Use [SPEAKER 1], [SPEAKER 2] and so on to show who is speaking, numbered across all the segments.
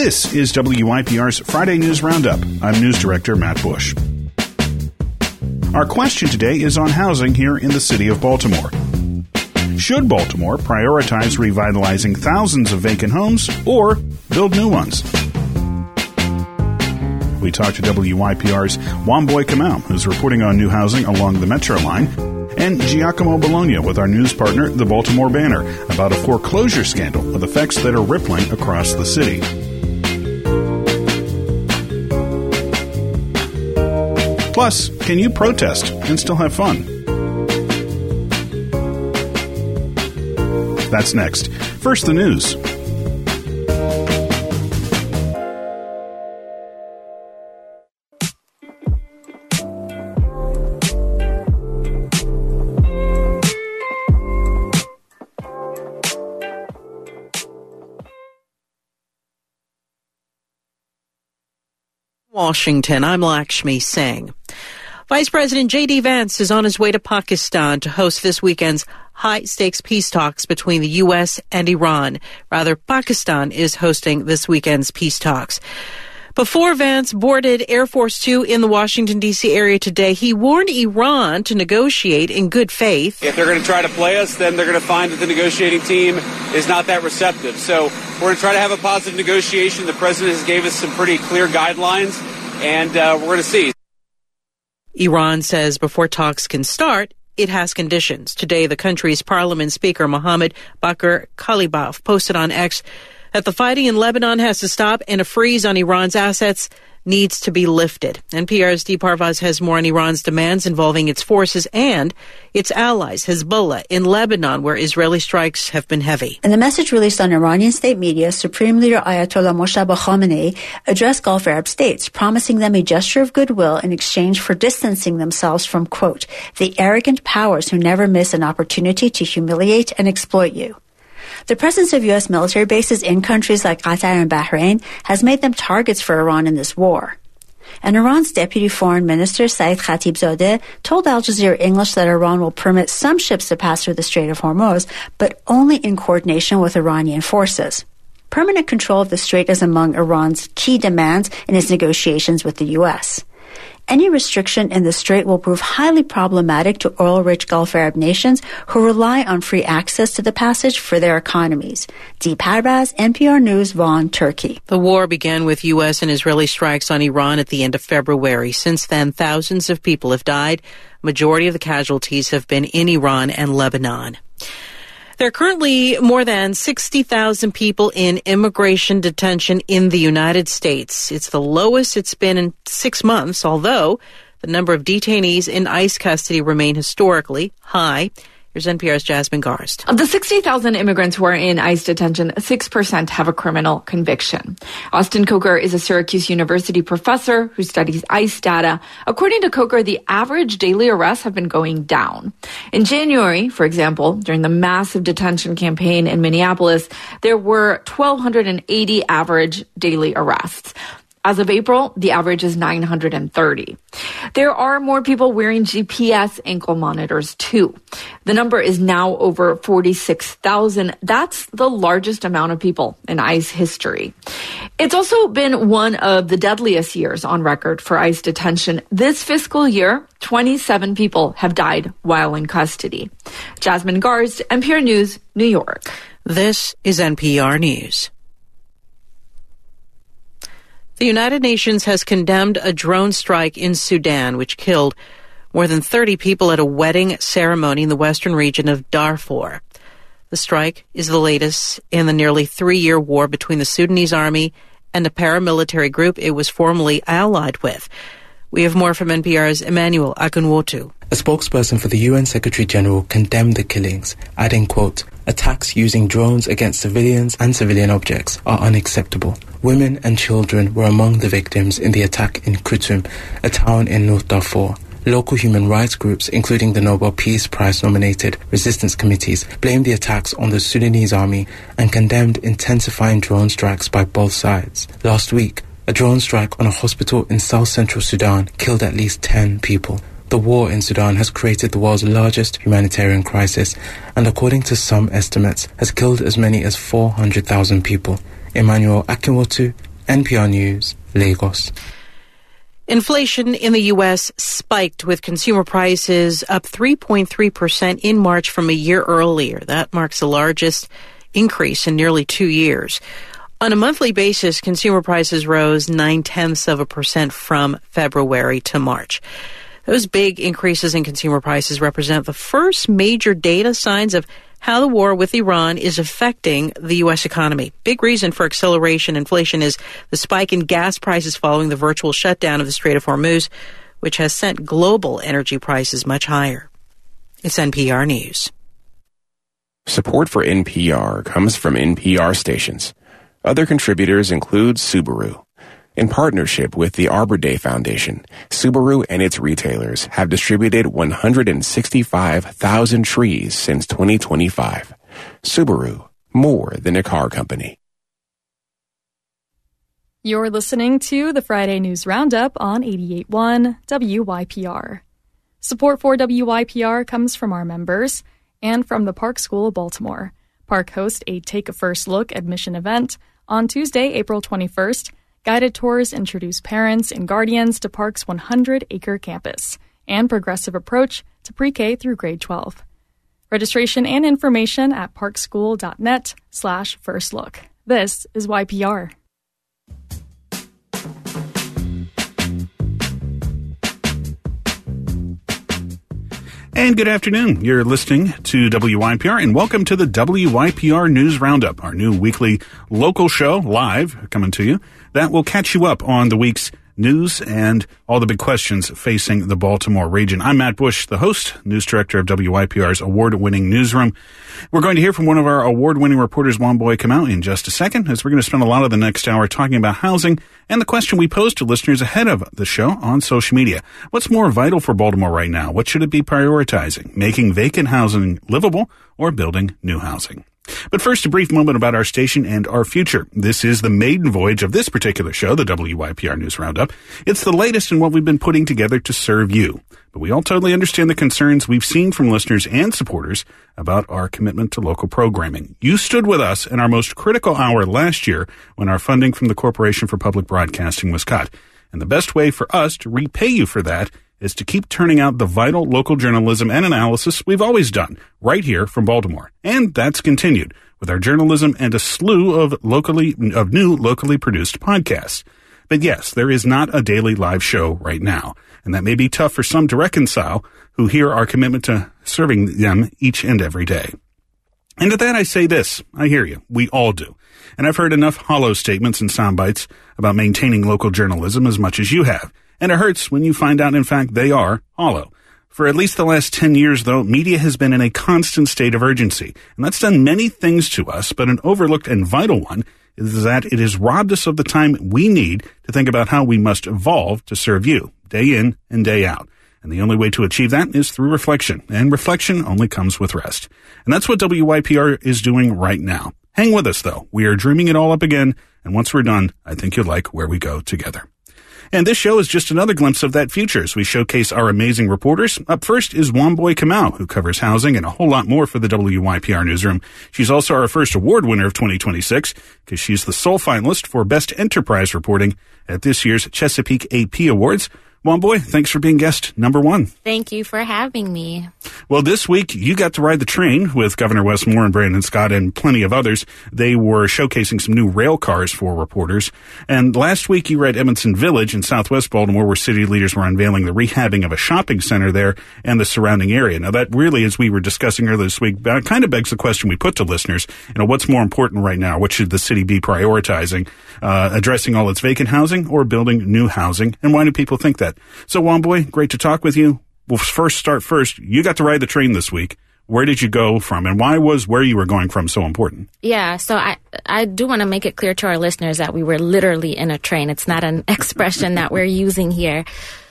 [SPEAKER 1] This is WYPR's Friday News Roundup. I'm News Director Matt Bush. Our question today is on housing here in the city of Baltimore. Should Baltimore prioritize revitalizing thousands of vacant homes or build new ones? We talked to WYPR's Wamboy Kamau, who's reporting on new housing along the Metro line, and Giacomo Bologna with our news partner, the Baltimore Banner, about a foreclosure scandal with effects that are rippling across the city. Plus, can you protest and still have fun? That's next. First, the news.
[SPEAKER 2] Washington, I'm Lakshmi Singh. Vice President J.D. Vance is on his way to Pakistan to host this weekend's high-stakes peace talks between the U.S. and Iran. Rather, Pakistan is hosting this weekend's peace talks. Before Vance boarded Air Force Two in the Washington, D.C. area today, he warned Iran to negotiate in good faith.
[SPEAKER 3] If they're going to try to play us, then they're going to find that the negotiating team is not that receptive. So we're going to try to have a positive negotiation. The president has gave us some pretty clear guidelines, and we're going to see.
[SPEAKER 2] Iran says before talks can start, it has conditions. Today, the country's parliament speaker, Mohammed Bakr Kalibaf, posted on X that the fighting in Lebanon has to stop and a freeze on Iran's assets needs to be lifted. NPR's Dee Parvaz has more on Iran's demands involving its forces and its allies, Hezbollah, in Lebanon, where Israeli strikes have been heavy.
[SPEAKER 4] In the message released on Iranian state media, Supreme Leader Ayatollah Moshtaba Khamenei addressed Gulf Arab states, promising them a gesture of goodwill in exchange for distancing themselves from, quote, the arrogant powers who never miss an opportunity to humiliate and exploit you. The presence of U.S. military bases in countries like Qatar and Bahrain has made them targets for Iran in this war. And Iran's Deputy Foreign Minister Saeed Khatibzadeh told Al Jazeera English that Iran will permit some ships to pass through the Strait of Hormuz, but only in coordination with Iranian forces. Permanent control of the strait is among Iran's key demands in its negotiations with the U.S. Any restriction in the strait will prove highly problematic to oil-rich Gulf Arab nations who rely on free access to the passage for their economies. Dee Parvaz, NPR News, Vaughan, Turkey.
[SPEAKER 2] The war began with U.S. and Israeli strikes on Iran at the end of February. Since then, thousands of people have died. Majority of the casualties have been in Iran and Lebanon. There are currently more than 60,000 people in immigration detention in the United States. It's the lowest it's been in 6 months, although the number of detainees in ICE custody remain historically high. Here's NPR's Jasmine Garst.
[SPEAKER 5] Of the 60,000 immigrants who are in ICE detention, 6% have a criminal conviction. Austin Coker is a Syracuse University professor who studies ICE data. According to Coker, the average daily arrests have been going down. In January, for example, during the massive detention campaign in Minneapolis, there were 1,280 average daily arrests. As of April, the average is 930. There are more people wearing GPS ankle monitors, too. The number is now over 46,000. That's the largest amount of people in ICE history. It's also been one of the deadliest years on record for ICE detention. This fiscal year, 27 people have died while in custody. Jasmine Garst, NPR News, New York.
[SPEAKER 2] This is NPR News. The United Nations has condemned a drone strike in Sudan, which killed more than 30 people at a wedding ceremony in the western region of Darfur. The strike is the latest in the nearly 3-year war between the Sudanese army and a paramilitary group it was formerly allied with. We have more from NPR's Emmanuel Akunwotu.
[SPEAKER 6] A spokesperson for the UN Secretary-General condemned the killings, adding, quote, attacks using drones against civilians and civilian objects are unacceptable. Women and children were among the victims in the attack in Kutum, a town in North Darfur. Local human rights groups, including the Nobel Peace Prize-nominated resistance committees, blamed the attacks on the Sudanese army and condemned intensifying drone strikes by both sides. Last week, a drone strike on a hospital in south-central Sudan killed at least 10 people. The war in Sudan has created the world's largest humanitarian crisis and, according to some estimates, has killed as many as 400,000 people. Emmanuel Akinwotu, NPR News, Lagos.
[SPEAKER 2] Inflation in the U.S. spiked, with consumer prices up 3.3% in March from a year earlier. That marks the largest increase in nearly 2 years. On a monthly basis, consumer prices rose 0.9% from February to March. Those big increases in consumer prices represent the first major data signs of how the war with Iran is affecting the U.S. economy. Big reason for acceleration inflation is the spike in gas prices following the virtual shutdown of the Strait of Hormuz, which has sent global energy prices much higher. It's NPR News.
[SPEAKER 7] Support for NPR comes from NPR stations. Other contributors include Subaru. In partnership with the Arbor Day Foundation, Subaru and its retailers have distributed 165,000 trees since 2025. Subaru, more than a car company.
[SPEAKER 8] You're listening to the Friday News Roundup on 88.1 WYPR. Support for WYPR comes from our members and from the Park School of Baltimore. Park hosts a Take a First Look admission event on Tuesday, April 21st. Guided tours introduce parents and guardians to Park's 100-acre campus and progressive approach to pre-K through grade 12. Registration and information at parkschool.net/firstlook. This is YPR.
[SPEAKER 1] And good afternoon. You're listening to WYPR, and welcome to the WYPR News Roundup, our new weekly local show, live, coming to you, that will catch you up on the week's news and all the big questions facing the Baltimore region. I'm Matt Bush, the host, news director of WYPR's award-winning newsroom. We're going to hear from one of our award-winning reporters, Wamboy Kamau, in just a second, as we're going to spend a lot of the next hour talking about housing and the question we posed to listeners ahead of the show on social media. What's more vital for Baltimore right now? What should it be prioritizing? Making vacant housing livable or building new housing? But first, a brief moment about our station and our future. This is the maiden voyage of this particular show, the WYPR News Roundup. It's the latest in what we've been putting together to serve you. But we all totally understand the concerns we've seen from listeners and supporters about our commitment to local programming. You stood with us in our most critical hour last year when our funding from the Corporation for Public Broadcasting was cut. And the best way for us to repay you for that is to keep turning out the vital local journalism and analysis we've always done right here from Baltimore. And that's continued with our journalism and a slew of new locally produced podcasts. But yes, there is not a daily live show right now, and that may be tough for some to reconcile who hear our commitment to serving them each and every day. And to that I say this, I hear you, we all do. And I've heard enough hollow statements and sound bites about maintaining local journalism as much as you have. And it hurts when you find out, in fact, they are hollow. For at least the last 10 years, though, media has been in a constant state of urgency. And that's done many things to us, but an overlooked and vital one is that it has robbed us of the time we need to think about how we must evolve to serve you, day in and day out. And the only way to achieve that is through reflection. And reflection only comes with rest. And that's what WYPR is doing right now. Hang with us, though. We are dreaming it all up again. And once we're done, I think you'll like where we go together. And this show is just another glimpse of that future as we showcase our amazing reporters. Up first is Wamboy Kamau, who covers housing and a whole lot more for the WYPR newsroom. She's also our first award winner of 2026 because she's the sole finalist for Best Enterprise Reporting at this year's Chesapeake AP Awards. Wamboy, thanks for being guest number one.
[SPEAKER 9] Thank you for having me.
[SPEAKER 1] Well, this week you got to ride the train with Governor Wes Moore and Brandon Scott and plenty of others. They were showcasing some new rail cars for reporters. And last week you were at Edmondson Village in southwest Baltimore, where city leaders were unveiling the rehabbing of a shopping center there and the surrounding area. Now, that really, as we were discussing earlier this week, kind of begs the question we put to listeners. What's more important right now? What should the city be prioritizing? Addressing all its vacant housing or building new housing? And why do people think that? So, Wamboy, great to talk with you. We'll start first. You got to ride the train this week. Where did you go from, and why was where you were going from so important?
[SPEAKER 9] Yeah, so I do want to make it clear to our listeners that we were literally in a train. It's not an expression that we're using here.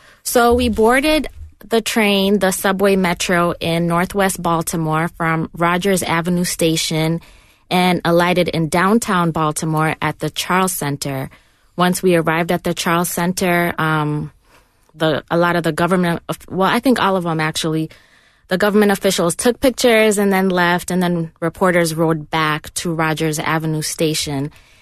[SPEAKER 9] So we boarded the train, the subway metro in Northwest Baltimore from Rogers Avenue Station and alighted in downtown Baltimore at the Charles Center. Once we arrived at the Charles Center, a lot of the government, well, I think all of them actually, the government officials took pictures and then left, and then reporters rode back to Rogers Avenue Station.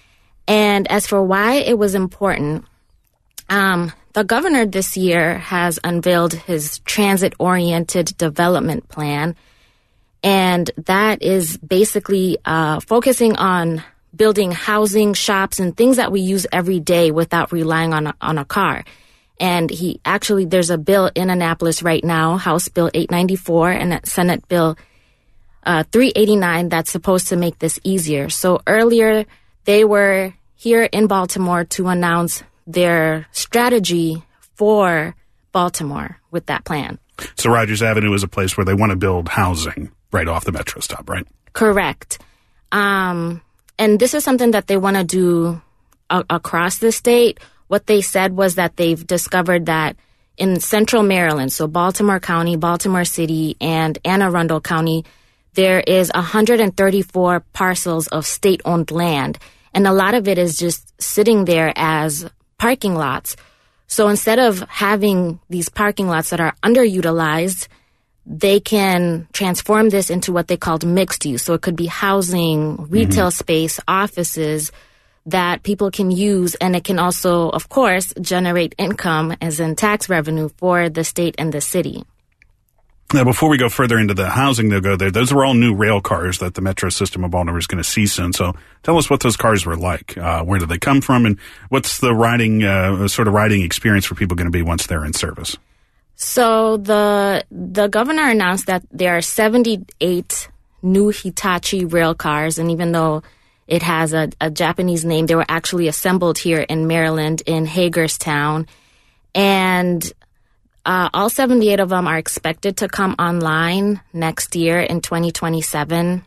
[SPEAKER 9] And as for why it was important, the governor this year has unveiled his transit-oriented development plan, and that is basically focusing on building housing, shops, and things that we use every day without relying on a car. And there's a bill in Annapolis right now, House Bill 894 and Senate Bill 389 that's supposed to make this easier. So earlier, they were here in Baltimore to announce their strategy for Baltimore with that plan.
[SPEAKER 1] So Rogers Avenue is a place where they want to build housing right off the metro stop, right?
[SPEAKER 9] Correct. And this is something that they want to do across the state. What they said was that they've discovered that in central Maryland, so Baltimore County, Baltimore City, and Anne Arundel County, there is 134 parcels of state-owned land. And a lot of it is just sitting there as parking lots. So instead of having these parking lots that are underutilized, they can transform this into what they called mixed use. So it could be housing, retail space, offices that people can use. And it can also, of course, generate income as in tax revenue for the state and the city.
[SPEAKER 1] Now, before we go further into the housing they'll go there, those are all new rail cars that the Metro system of Baltimore is going to see soon. So tell us what those cars were like. Where did they come from? And what's the riding experience for people going to be once they're in service?
[SPEAKER 9] So the governor announced that there are 78 new Hitachi rail cars. And even though it has a Japanese name, they were actually assembled here in Maryland in Hagerstown. And all 78 of them are expected to come online next year in 2027.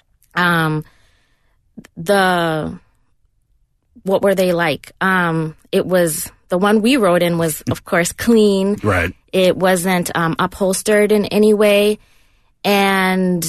[SPEAKER 9] What were they like? It was, the one we rode in was, of course, clean.
[SPEAKER 1] Right.
[SPEAKER 9] It wasn't upholstered in any way. And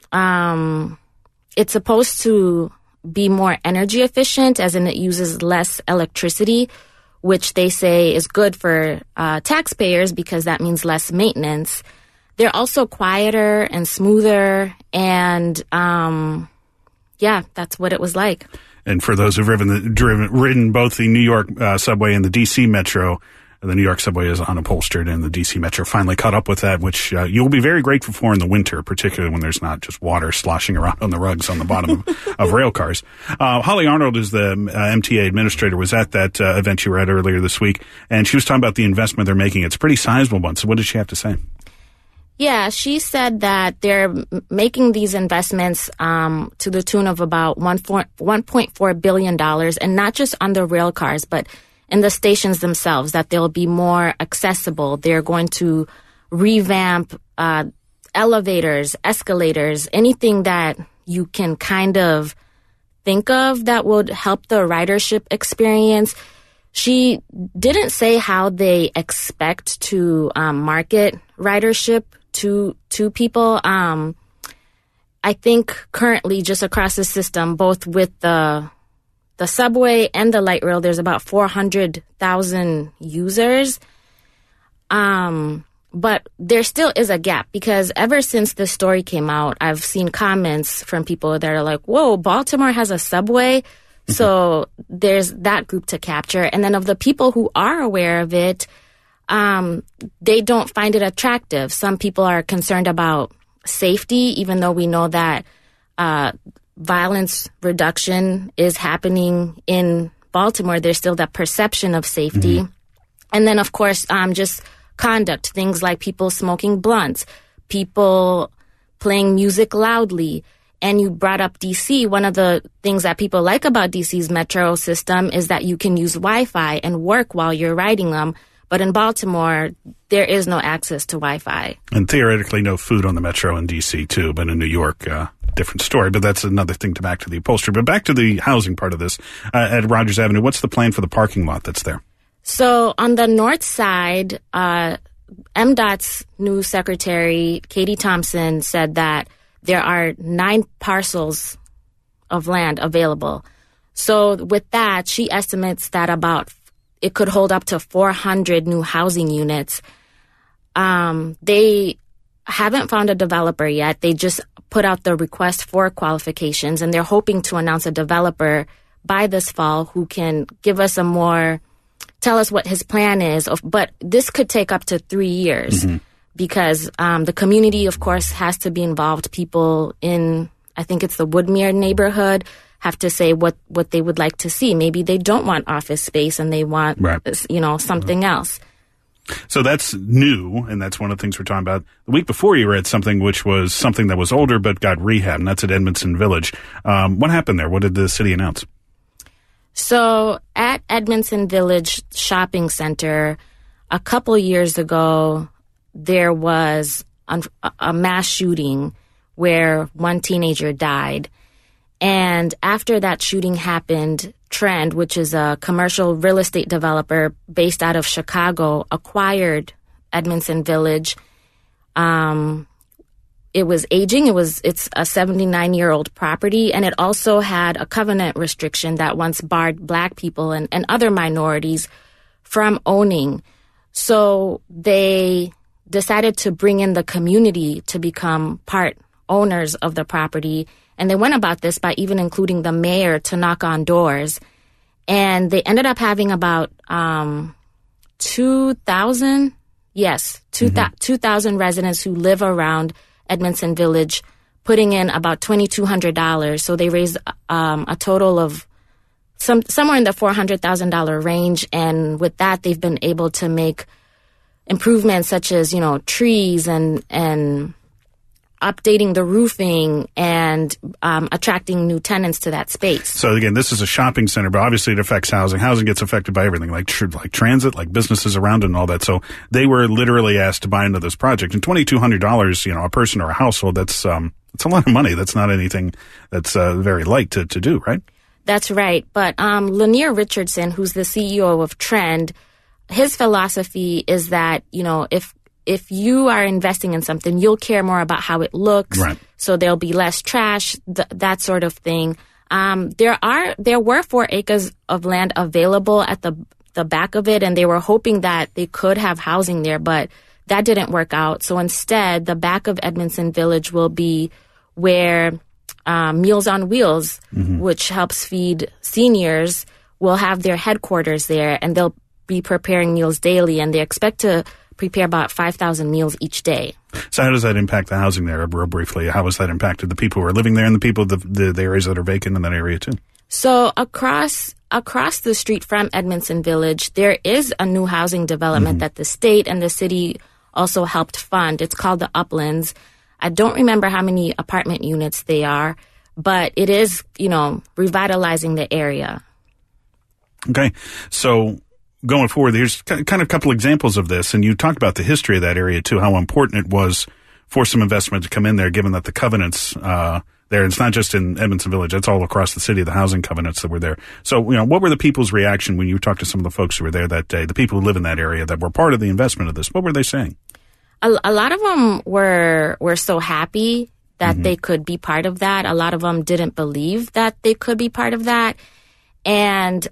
[SPEAKER 9] it's supposed to be more energy efficient, as in it uses less electricity, which they say is good for taxpayers because that means less maintenance. They're also quieter and smoother, and that's what it was like.
[SPEAKER 1] And for those who've ridden both the New York subway and the D.C. Metro, the New York subway is unupholstered, and the D.C. Metro finally caught up with that, which you'll be very grateful for in the winter, particularly when there's not just water sloshing around on the rugs on the bottom of rail cars. Holly Arnold is the MTA administrator, was at that event you were at earlier this week, and she was talking about the investment they're making. It's a pretty sizable one. So what did she have to say?
[SPEAKER 9] Yeah, she said that they're making these investments to the tune of about $1.4 billion, and not just on the rail cars, but in the stations themselves, that they'll be more accessible. They're going to revamp elevators, escalators, anything that you can kind of think of that would help the ridership experience. She didn't say how they expect to market ridership to people. I think currently just across the system, both with the subway and the light rail, there's about 400,000 users. But there still is a gap, because ever since this story came out, I've seen comments from people that are like, whoa, Baltimore has a subway. Mm-hmm. So there's that group to capture. And then of the people who are aware of it, they don't find it attractive. Some people are concerned about safety, even though we know that violence reduction is happening in Baltimore. There's still that perception of safety. Mm-hmm. And then, of course, just conduct, things like people smoking blunts, people playing music loudly. And you brought up D.C. One of the things that people like about D.C.'s metro system is that you can use Wi-Fi and work while you're riding them. But in Baltimore, there is no access to Wi-Fi. And
[SPEAKER 1] theoretically, no food on the metro in D.C., too. But in New York, different story. But that's another thing to back to the upholstery. But back to the housing part of this. At Rogers Avenue, what's the plan for the parking lot that's there?
[SPEAKER 9] So on the north side, MDOT's new secretary, Katie Thompson, said that there are 9 parcels of land available. So with that, she estimates that it could hold up to 400 new housing units. They haven't found a developer yet. They just put out the request for qualifications, and they're hoping to announce a developer by this fall who can give us tell us what his plan is. But this could take up to 3 years because the community, of course, has to be involved. People in, I think it's the Woodmere neighborhood, have to say what they would like to see. Maybe they don't want office space and they want, something else.
[SPEAKER 1] So that's new, and that's one of the things we're talking about. The week before, you were at something which was something that was older but got rehab, and that's at Edmondson Village. What happened there? What did the city announce?
[SPEAKER 9] So at Edmondson Village Shopping Center, a couple years ago, there was a mass shooting where one teenager died. And after that shooting happened, Trend, which is a commercial real estate developer based out of Chicago, acquired Edmondson Village. It was aging. It's a 79-year-old property, and it also had a covenant restriction that once barred Black people and other minorities from owning. So they decided to bring in the community to become part owners of the property. And they went about this by even including the mayor to knock on doors. And they ended up having about 2,000 residents who live around Edmondson Village, putting in about $2,200. So they raised a total of somewhere in the $400,000 range. And with that, they've been able to make improvements such as, trees and updating the roofing and attracting new tenants to that space. So
[SPEAKER 1] again, this is a shopping center, but obviously it affects housing. Housing gets affected by everything, like transit, like businesses around it and all that. So they were literally asked to buy into this project. And $2,200, a person or a household, that's a lot of money. That's not anything that's very light to do, right?
[SPEAKER 9] That's right. But Lanier Richardson, who's the CEO of Trend, his philosophy is that, if you are investing in something, you'll care more about how it looks.
[SPEAKER 1] Right.
[SPEAKER 9] So there'll be less trash, that sort of thing. There were 4 acres of land available at the back of it, and they were hoping that they could have housing there, but that didn't work out. So instead, the back of Edmondson Village will be where Meals on Wheels, which helps feed seniors, will have their headquarters there, and they'll be preparing meals daily, and they expect to prepare about 5,000 meals each day.
[SPEAKER 1] So how does that impact the housing there, real briefly? How has that impacted the people who are living there and the people, the areas that are vacant in that area too?
[SPEAKER 9] So across the street from Edmondson Village, there is a new housing development that the state and the city also helped fund. It's called the Uplands. I don't remember how many apartment units they are, but it is, revitalizing the area.
[SPEAKER 1] Okay. So going forward, here's kind of a couple examples of this, and you talked about the history of that area too, how important it was for some investment to come in there, given that the covenants there, it's not just in Edmondson Village, it's all across the city, the housing covenants that were there. So, what were the people's reaction when you talked to some of the folks who were there that day, the people who live in that area that were part of the investment of this? What were they saying?
[SPEAKER 9] A lot of them were so happy that they could be part of that. A lot of them didn't believe that they could be part of that. And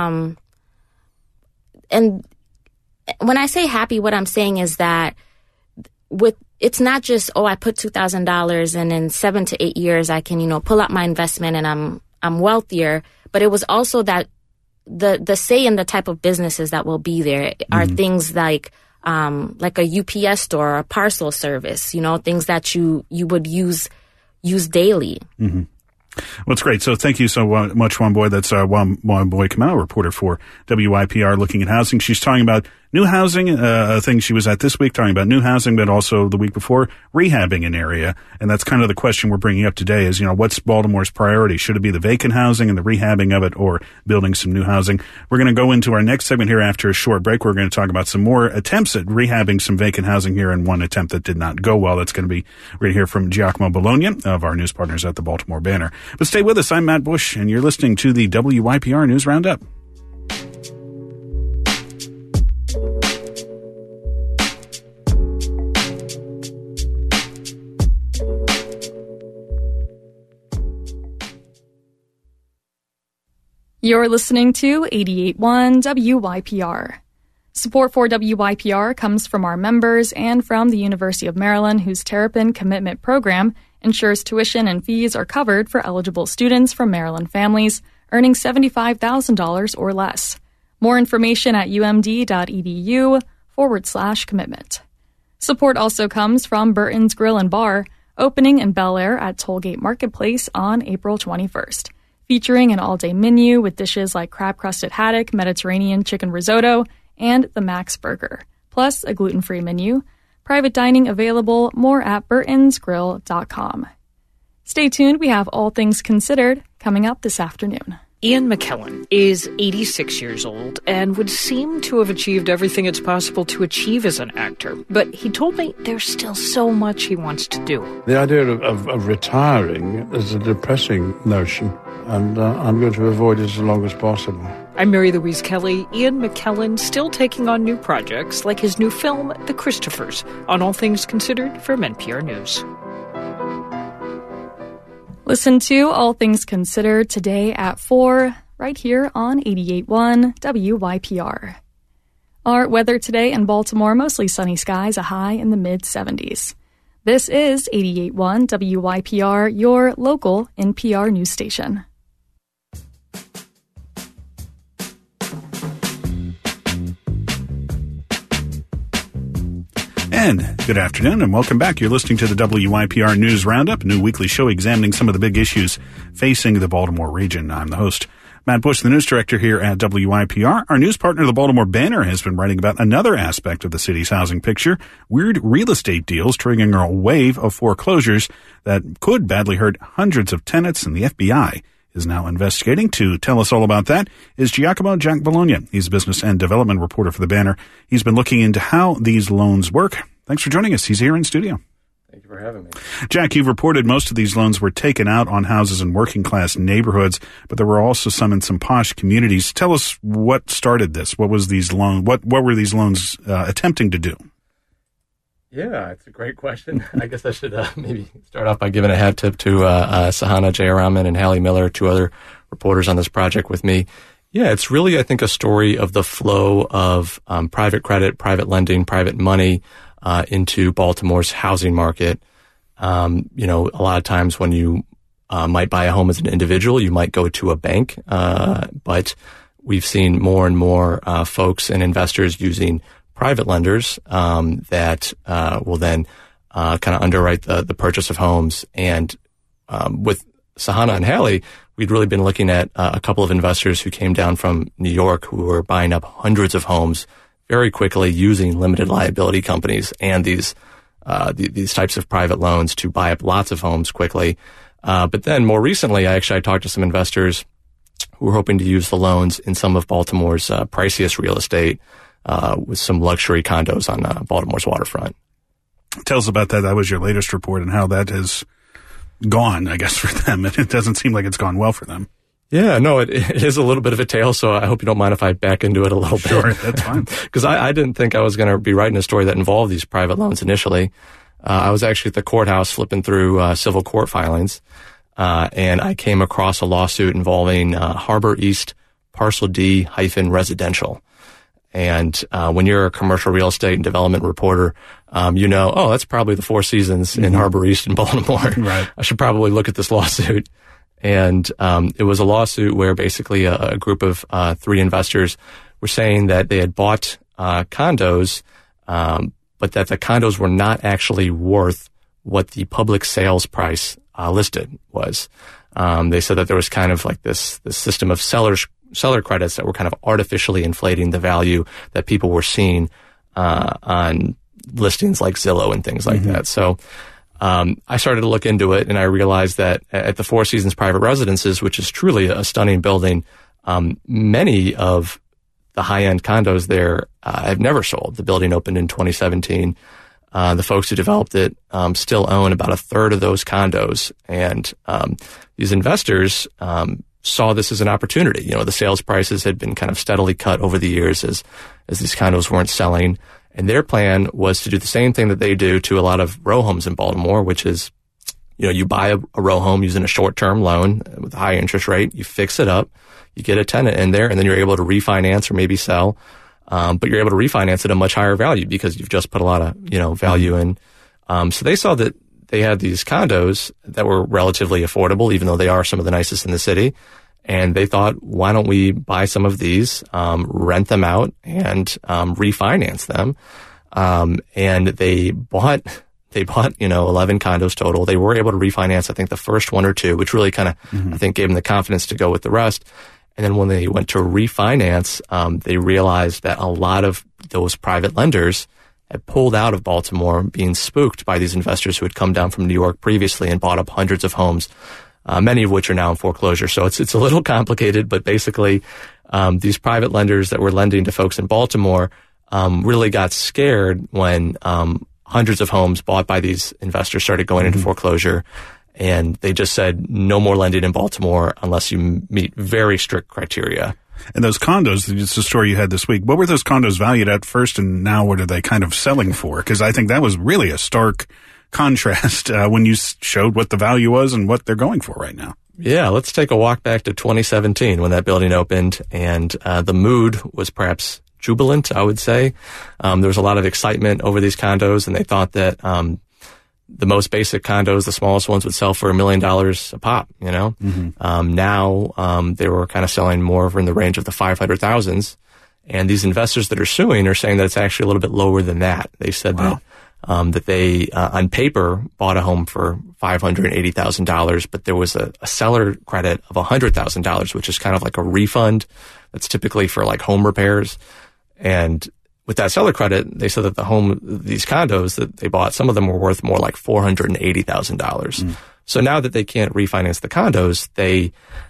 [SPEAKER 9] when I say happy, what I'm saying is that it's not just, I put $2,000 and in 7 to 8 years I can, pull up my investment and I'm wealthier. But it was also that the say in the type of businesses that will be there are things like a UPS store or a parcel service, things that you would use daily.
[SPEAKER 1] Well, it's great. So thank you so much, Juan Boy. That's Juan Boy Kamau, reporter for WYPR, looking at housing. She's talking about new housing, a thing she was at this week, talking about new housing, but also the week before, rehabbing an area. And that's kind of the question we're bringing up today is, what's Baltimore's priority? Should it be the vacant housing and the rehabbing of it, or building some new housing? We're going to go into our next segment here after a short break. We're going to talk about some more attempts at rehabbing some vacant housing here, and one attempt that did not go well. We're going to hear from Giacomo Bologna of our news partners at the Baltimore Banner. But stay with us. I'm Matt Bush, and you're listening to the WYPR News Roundup.
[SPEAKER 8] You're listening to 88.1 WYPR. Support for WYPR comes from our members and from the University of Maryland, whose Terrapin Commitment Program ensures tuition and fees are covered for eligible students from Maryland families earning $75,000 or less. More information at umd.edu/commitment. Support also comes from Burton's Grill and Bar, opening in Bel Air at Tollgate Marketplace on April 21st. Featuring an all-day menu with dishes like crab-crusted haddock, Mediterranean chicken risotto, and the Max Burger, plus a gluten-free menu. Private dining available. More at burtonsgrill.com. Stay tuned. We have All Things Considered coming up this afternoon.
[SPEAKER 10] Ian McKellen is 86 years old and would seem to have achieved everything it's possible to achieve as an actor. But he told me there's still so much he wants to do.
[SPEAKER 11] The idea of retiring is a depressing notion, and I'm going to avoid it as long as possible.
[SPEAKER 10] I'm Mary Louise Kelly. Ian McKellen still taking on new projects like his new film, The Christophers, on All Things Considered from NPR News.
[SPEAKER 8] Listen to All Things Considered today at 4, right here on 88.1 WYPR. Our weather today in Baltimore, mostly sunny skies, a high in the mid-70s. This is 88.1 WYPR, your local NPR news station.
[SPEAKER 1] And good afternoon and welcome back. You're listening to the WYPR News Roundup, a new weekly show examining some of the big issues facing the Baltimore region. I'm the host, Matt Bush, the news director here at WYPR. Our news partner, the Baltimore Banner, has been writing about another aspect of the city's housing picture, weird real estate deals triggering a wave of foreclosures that could badly hurt hundreds of tenants, and the FBI is now investigating. To tell us all about that is Giacomo Giacbologna. He's a business and development reporter for the Banner. He's been looking into how these loans work. Thanks for joining us. He's here in studio.
[SPEAKER 12] Thank you for having me.
[SPEAKER 1] Jack, you've reported most of these loans were taken out on houses in working-class neighborhoods, but there were also some in some posh communities. Tell us what started this. What was these loans? What were these loans attempting to do?
[SPEAKER 12] Yeah, it's a great question. I guess I should maybe start off by giving a hat tip to Sahana Jayaraman and Hallie Miller, two other reporters on this project with me. Yeah, it's really, I think, a story of the flow of private credit, private lending, private money into Baltimore's housing market. A lot of times when you might buy a home as an individual, you might go to a bank, but we've seen more and more folks and investors using private lenders that will then kind of underwrite the purchase of homes. And with Sahana and Hallie, we'd really been looking at a couple of investors who came down from New York who were buying up hundreds of homes very quickly using limited liability companies and these types of private loans to buy up lots of homes quickly. But then more recently, I talked to some investors who were hoping to use the loans in some of Baltimore's priciest real estate, with some luxury condos on Baltimore's waterfront.
[SPEAKER 1] Tell us about that. That was your latest report and how that has gone, I guess, for them. It doesn't seem like it's gone well for them.
[SPEAKER 12] Yeah, no, it is a little bit of a tale, so I hope you don't mind if I back into it a little bit.
[SPEAKER 1] Sure, that's fine.
[SPEAKER 12] Because I didn't think I was going to be writing a story that involved these private loans initially. I was actually at the courthouse flipping through civil court filings, and I came across a lawsuit involving Harbor East Parcel D-residential. And when you're a commercial real estate and development reporter, that's probably the Four Seasons in Harbor East in Baltimore.
[SPEAKER 1] Right.
[SPEAKER 12] I should probably look at this lawsuit. And it was a lawsuit where basically a group of three investors were saying that they had bought condos, but that the condos were not actually worth what the public sales price listed was. They said that there was kind of like this system of seller credits that were kind of artificially inflating the value that people were seeing on listings like Zillow and things like that. So I started to look into it, and I realized that at the Four Seasons Private Residences, which is truly a stunning building, many of the high-end condos there have never sold. The building opened in 2017. The folks who developed it still own about a third of those condos, and these investors saw this as an opportunity. The sales prices had been kind of steadily cut over the years as these condos weren't selling. And their plan was to do the same thing that they do to a lot of row homes in Baltimore, which is, you buy a row home using a short-term loan with a high interest rate, you fix it up, you get a tenant in there, and then you're able to refinance or maybe sell. But you're able to refinance at a much higher value because you've just put a lot of, value in. So they saw that they had these condos that were relatively affordable, even though they are some of the nicest in the city. And they thought, why don't we buy some of these, rent them out, and refinance them? And they bought 11 condos total. They were able to refinance, I think, the first one or two, which really kind of, I think, gave them the confidence to go with the rest. And then when they went to refinance, they realized that a lot of those private lenders had pulled out of Baltimore, being spooked by these investors who had come down from New York previously and bought up hundreds of homes, many of which are now in foreclosure. So it's a little complicated, but basically, these private lenders that were lending to folks in Baltimore really got scared when hundreds of homes bought by these investors started going into foreclosure. And they just said, no more lending in Baltimore unless you meet very strict criteria.
[SPEAKER 1] And those condos, it's the story you had this week. What were those condos valued at first, and now what are they kind of selling for? Because I think that was really a stark contrast when you showed what the value was and what they're going for right now.
[SPEAKER 12] Yeah, let's take a walk back to 2017 when that building opened, and the mood was perhaps jubilant, I would say. There was a lot of excitement over these condos, and they thought that the most basic condos, the smallest ones, would sell for $1 million a pop, you know? Now, they were kind of selling more over in the range of the 500,000s. And these investors that are suing are saying that it's actually a little bit lower than that. They said that they, on paper, bought a home for $580,000, but there was a seller credit of $100,000, which is kind of like a refund that's typically for like home repairs. And with that seller credit, they said that these condos that they bought, some of them were worth more like $480,000. So now that they can't refinance the condos, they,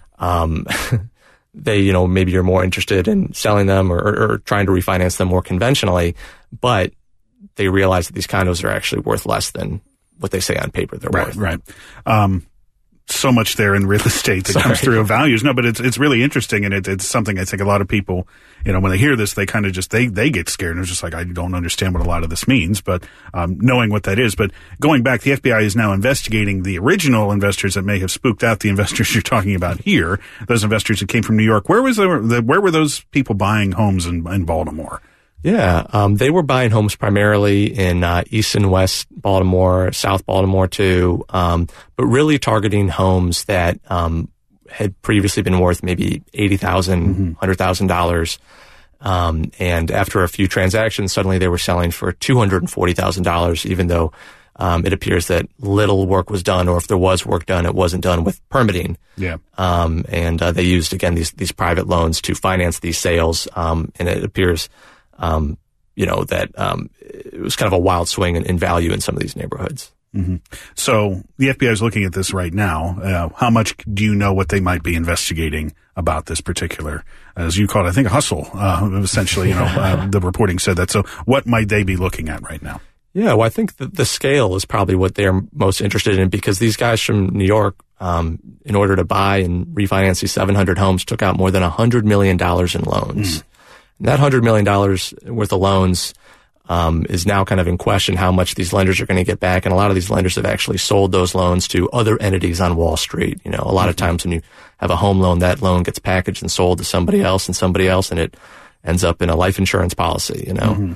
[SPEAKER 12] maybe are more interested in selling them or trying to refinance them more conventionally, but they realize that these condos are actually worth less than what they say on paper they're worth.
[SPEAKER 1] Right. So much there in real estate that comes through values. No, but it's really interesting, and it's something I think a lot of people, when they hear this, they kind of just, they get scared, and it's just like, I don't understand what a lot of this means, but knowing what that is. But going back, the FBI is now investigating the original investors that may have spooked out the investors you're talking about here, those investors who came from New York. Where were those people buying homes in Baltimore?
[SPEAKER 12] Yeah, they were buying homes primarily in East and West Baltimore, South Baltimore too, but really targeting homes that had previously been worth maybe $80,000, $100,000. And after a few transactions, suddenly they were selling for $240,000, even though it appears that little work was done, or if there was work done, it wasn't done with permitting.
[SPEAKER 1] Yeah.
[SPEAKER 12] And they used, again, these private loans to finance these sales, and it appears that it was kind of a wild swing in value in some of these neighborhoods.
[SPEAKER 1] So the FBI is looking at this right now. How much do you know what they might be investigating about this particular, as you call it, I think, a hustle, essentially, the reporting said that. So what might they be looking at right now?
[SPEAKER 12] Yeah, well, I think the scale is probably what they're most interested in, because these guys from New York, in order to buy and refinance these 700 homes, took out more than $100 million in loans. And that $100 million worth of loans is now kind of in question how much these lenders are going to get back. And a lot of these lenders have actually sold those loans to other entities on Wall Street. A lot of times when you have a home loan, that loan gets packaged and sold to somebody else, and it ends up in a life insurance policy,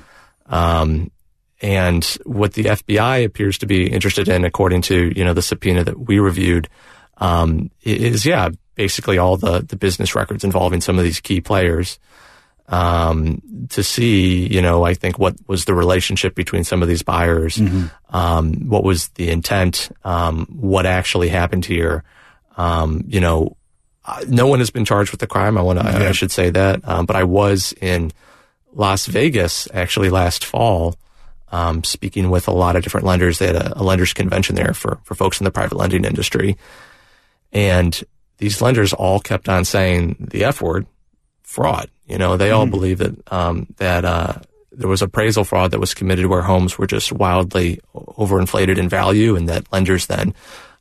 [SPEAKER 12] and what the FBI appears to be interested in, according to, the subpoena that we reviewed, is basically all the business records involving some of these key players. To see, I think what was the relationship between some of these buyers, what was the intent, what actually happened here. No one has been charged with the crime. I should say that. But I was in Las Vegas actually last fall, speaking with a lot of different lenders. They had a lenders convention there for folks in the private lending industry. And these lenders all kept on saying the F word, fraud. They all believe that there was appraisal fraud that was committed where homes were just wildly overinflated in value, and that lenders then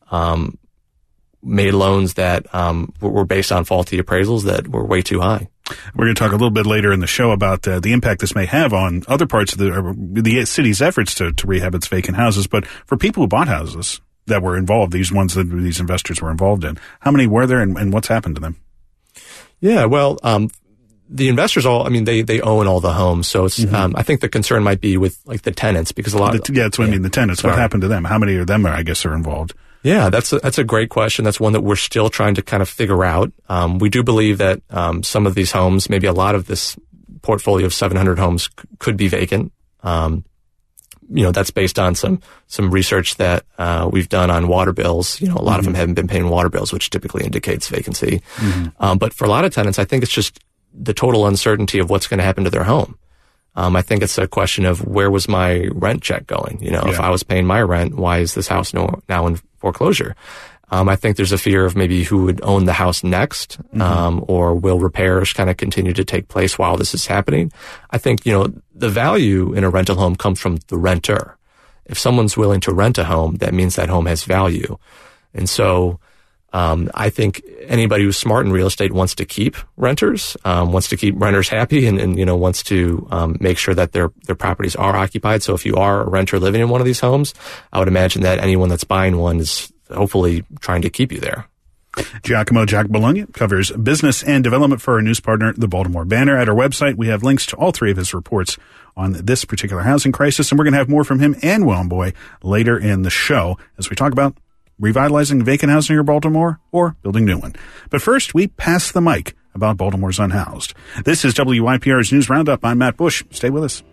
[SPEAKER 12] made loans that were based on faulty appraisals that were way too high.
[SPEAKER 1] We're going to talk a little bit later in the show about the impact this may have on other parts of the city's efforts to rehab its vacant houses. But for people who bought houses that were involved, these ones that these investors were involved in, how many were there, and what's happened to them?
[SPEAKER 12] Yeah, well, the investors they own all the homes. So it's, I think the concern might be with like the tenants, because a lot
[SPEAKER 1] that's what I mean, the tenants. Sorry. What happened to them? How many of them are involved?
[SPEAKER 12] Yeah, that's a great question. That's one that we're still trying to kind of figure out. We do believe that some of these homes, maybe a lot of this portfolio of 700 homes could be vacant. That's based on some research that we've done on water bills. A lot of them haven't been paying water bills, which typically indicates vacancy. But for a lot of tenants, I think it's just the total uncertainty of what's going to happen to their home. I think it's a question of where was my rent check going? If I was paying my rent, why is this house now in foreclosure? I think there's a fear of maybe who would own the house next, or will repairs kind of continue to take place while this is happening? I think, the value in a rental home comes from the renter. If someone's willing to rent a home, that means that home has value. And so, I think anybody who's smart in real estate wants to keep renters, wants to keep renters happy and wants to, make sure that their properties are occupied. So if you are a renter living in one of these homes, I would imagine that anyone that's buying one is hopefully trying to keep you there.
[SPEAKER 1] Giacomo Bologna covers business and development for our news partner, the Baltimore Banner. At our website, we have links to all three of his reports on this particular housing crisis, and we're going to have more from him and Wellboy later in the show as we talk about revitalizing vacant housing near Baltimore or building new one. But first, we pass the mic about Baltimore's unhoused. This is WYPR's News Roundup. I'm Matt Bush. Stay with us.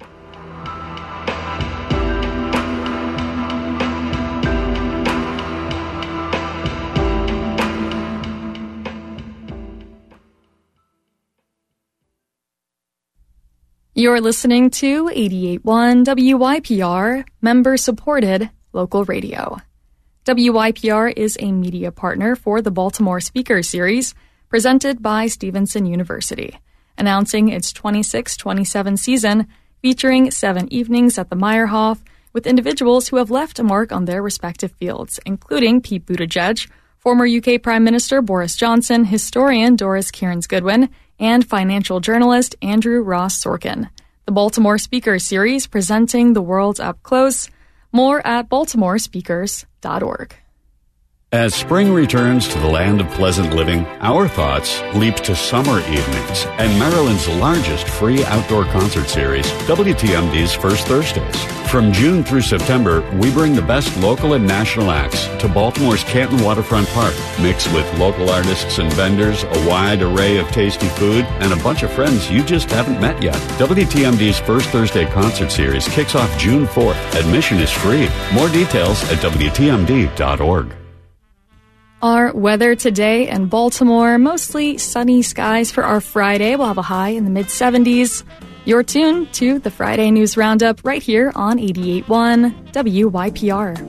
[SPEAKER 8] You're listening to 88.1 WYPR, member-supported local radio. WYPR is a media partner for the Baltimore Speaker Series, presented by Stevenson University, announcing its 26-27 season, featuring 7 evenings at the Meyerhoff with individuals who have left a mark on their respective fields, including Pete Buttigieg, former UK Prime Minister Boris Johnson, historian Doris Kearns-Goodwin, and financial journalist Andrew Ross Sorkin. The Baltimore Speaker Series, presenting the world up close. More at baltimorespeakers.org.
[SPEAKER 13] As spring returns to the land of pleasant living, our thoughts leap to summer evenings and Maryland's largest free outdoor concert series, WTMD's First Thursdays. From June through September, we bring the best local and national acts to Baltimore's Canton Waterfront Park, mixed with local artists and vendors, a wide array of tasty food, and a bunch of friends you just haven't met yet. WTMD's First Thursday concert series kicks off June 4th. Admission is free. More details at WTMD.org.
[SPEAKER 8] Our weather today in Baltimore, mostly sunny skies for our Friday. We'll have a high in the mid-70s. You're tuned to the Friday News Roundup right here on 88.1 WYPR.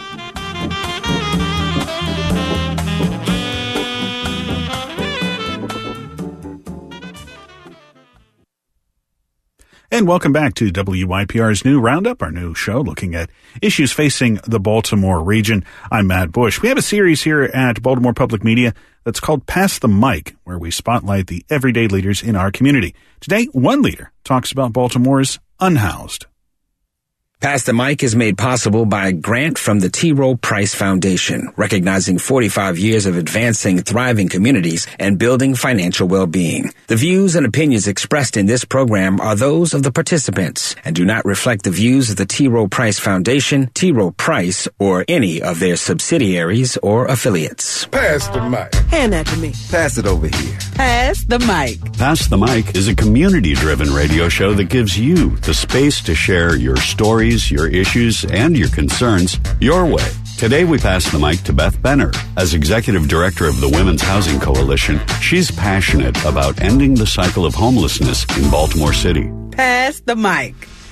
[SPEAKER 1] And welcome back to WYPR's new Roundup, our new show looking at issues facing the Baltimore region. I'm Matt Bush. We have a series here at Baltimore Public Media that's called Pass the Mic, where we spotlight the everyday leaders in our community. Today, one leader talks about Baltimore's unhoused.
[SPEAKER 14] Pass the Mic is made possible by a grant from the T. Rowe Price Foundation, recognizing 45 years of advancing thriving communities and building financial well-being. The views and opinions expressed in this program are those of the participants and do not reflect the views of the T. Rowe Price Foundation, T. Rowe Price, or any of their subsidiaries or affiliates.
[SPEAKER 15] Pass the mic.
[SPEAKER 16] Hand that to me.
[SPEAKER 15] Pass it over here.
[SPEAKER 16] Pass the mic.
[SPEAKER 13] Pass the Mic is a community-driven radio show that gives you the space to share your stories, your issues, and your concerns your way. Today we pass the mic to Beth Benner. As Executive Director of the Women's Housing Coalition, she's passionate about ending the cycle of homelessness in Baltimore City.
[SPEAKER 16] Pass the mic.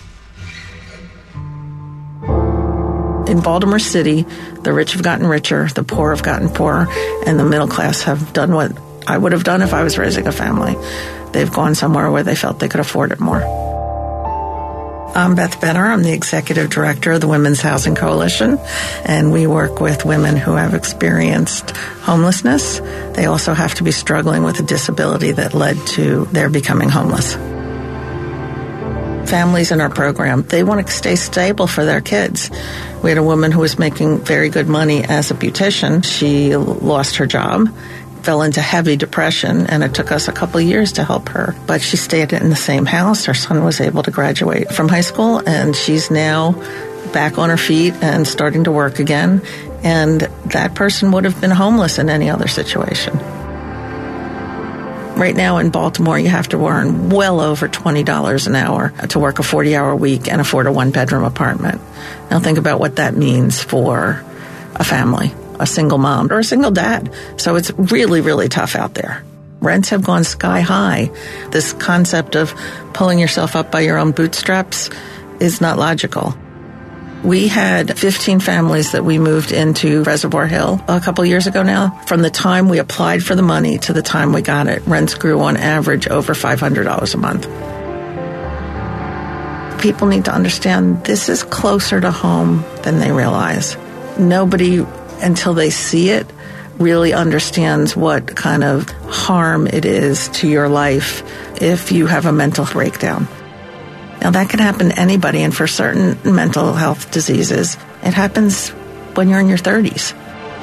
[SPEAKER 16] In Baltimore City, the rich have gotten richer, the poor have gotten poorer, and the middle class have done what I would have done if I was raising a family. They've gone somewhere where they felt they could afford it more. I'm Beth Benner. I'm the Executive Director of the Women's Housing Coalition, and we work with women who have experienced homelessness. They also have to be struggling with a disability that led to their becoming homeless. Families in our program, they want to stay stable for their kids. We had a woman who was making very good money as a beautician. She lost her job, fell into heavy depression, and it took us a couple of years to help her. But she stayed in the same house. Her son was able to graduate from high school, and she's now back on her feet and starting to work again. And that person would have been homeless in any other situation. Right now in Baltimore, you have to earn well over $20 an hour to work a 40-hour week and afford a one-bedroom apartment. Now think about what that means for a family, a single mom or a single dad. So it's really, really tough out there. Rents have gone sky high. This concept of pulling yourself up by your own bootstraps is not logical. We had 15 families that we moved into Reservoir Hill a couple years ago now. From the time we applied for the money to the time we got it, rents grew on average over $500 a month. People need to understand this is closer to home than they realize. Nobody, until they see it, really understands what kind of harm it is to your life if you have a mental breakdown. Now, that can happen to anybody, and for certain mental health diseases, it happens when you're in your 30s.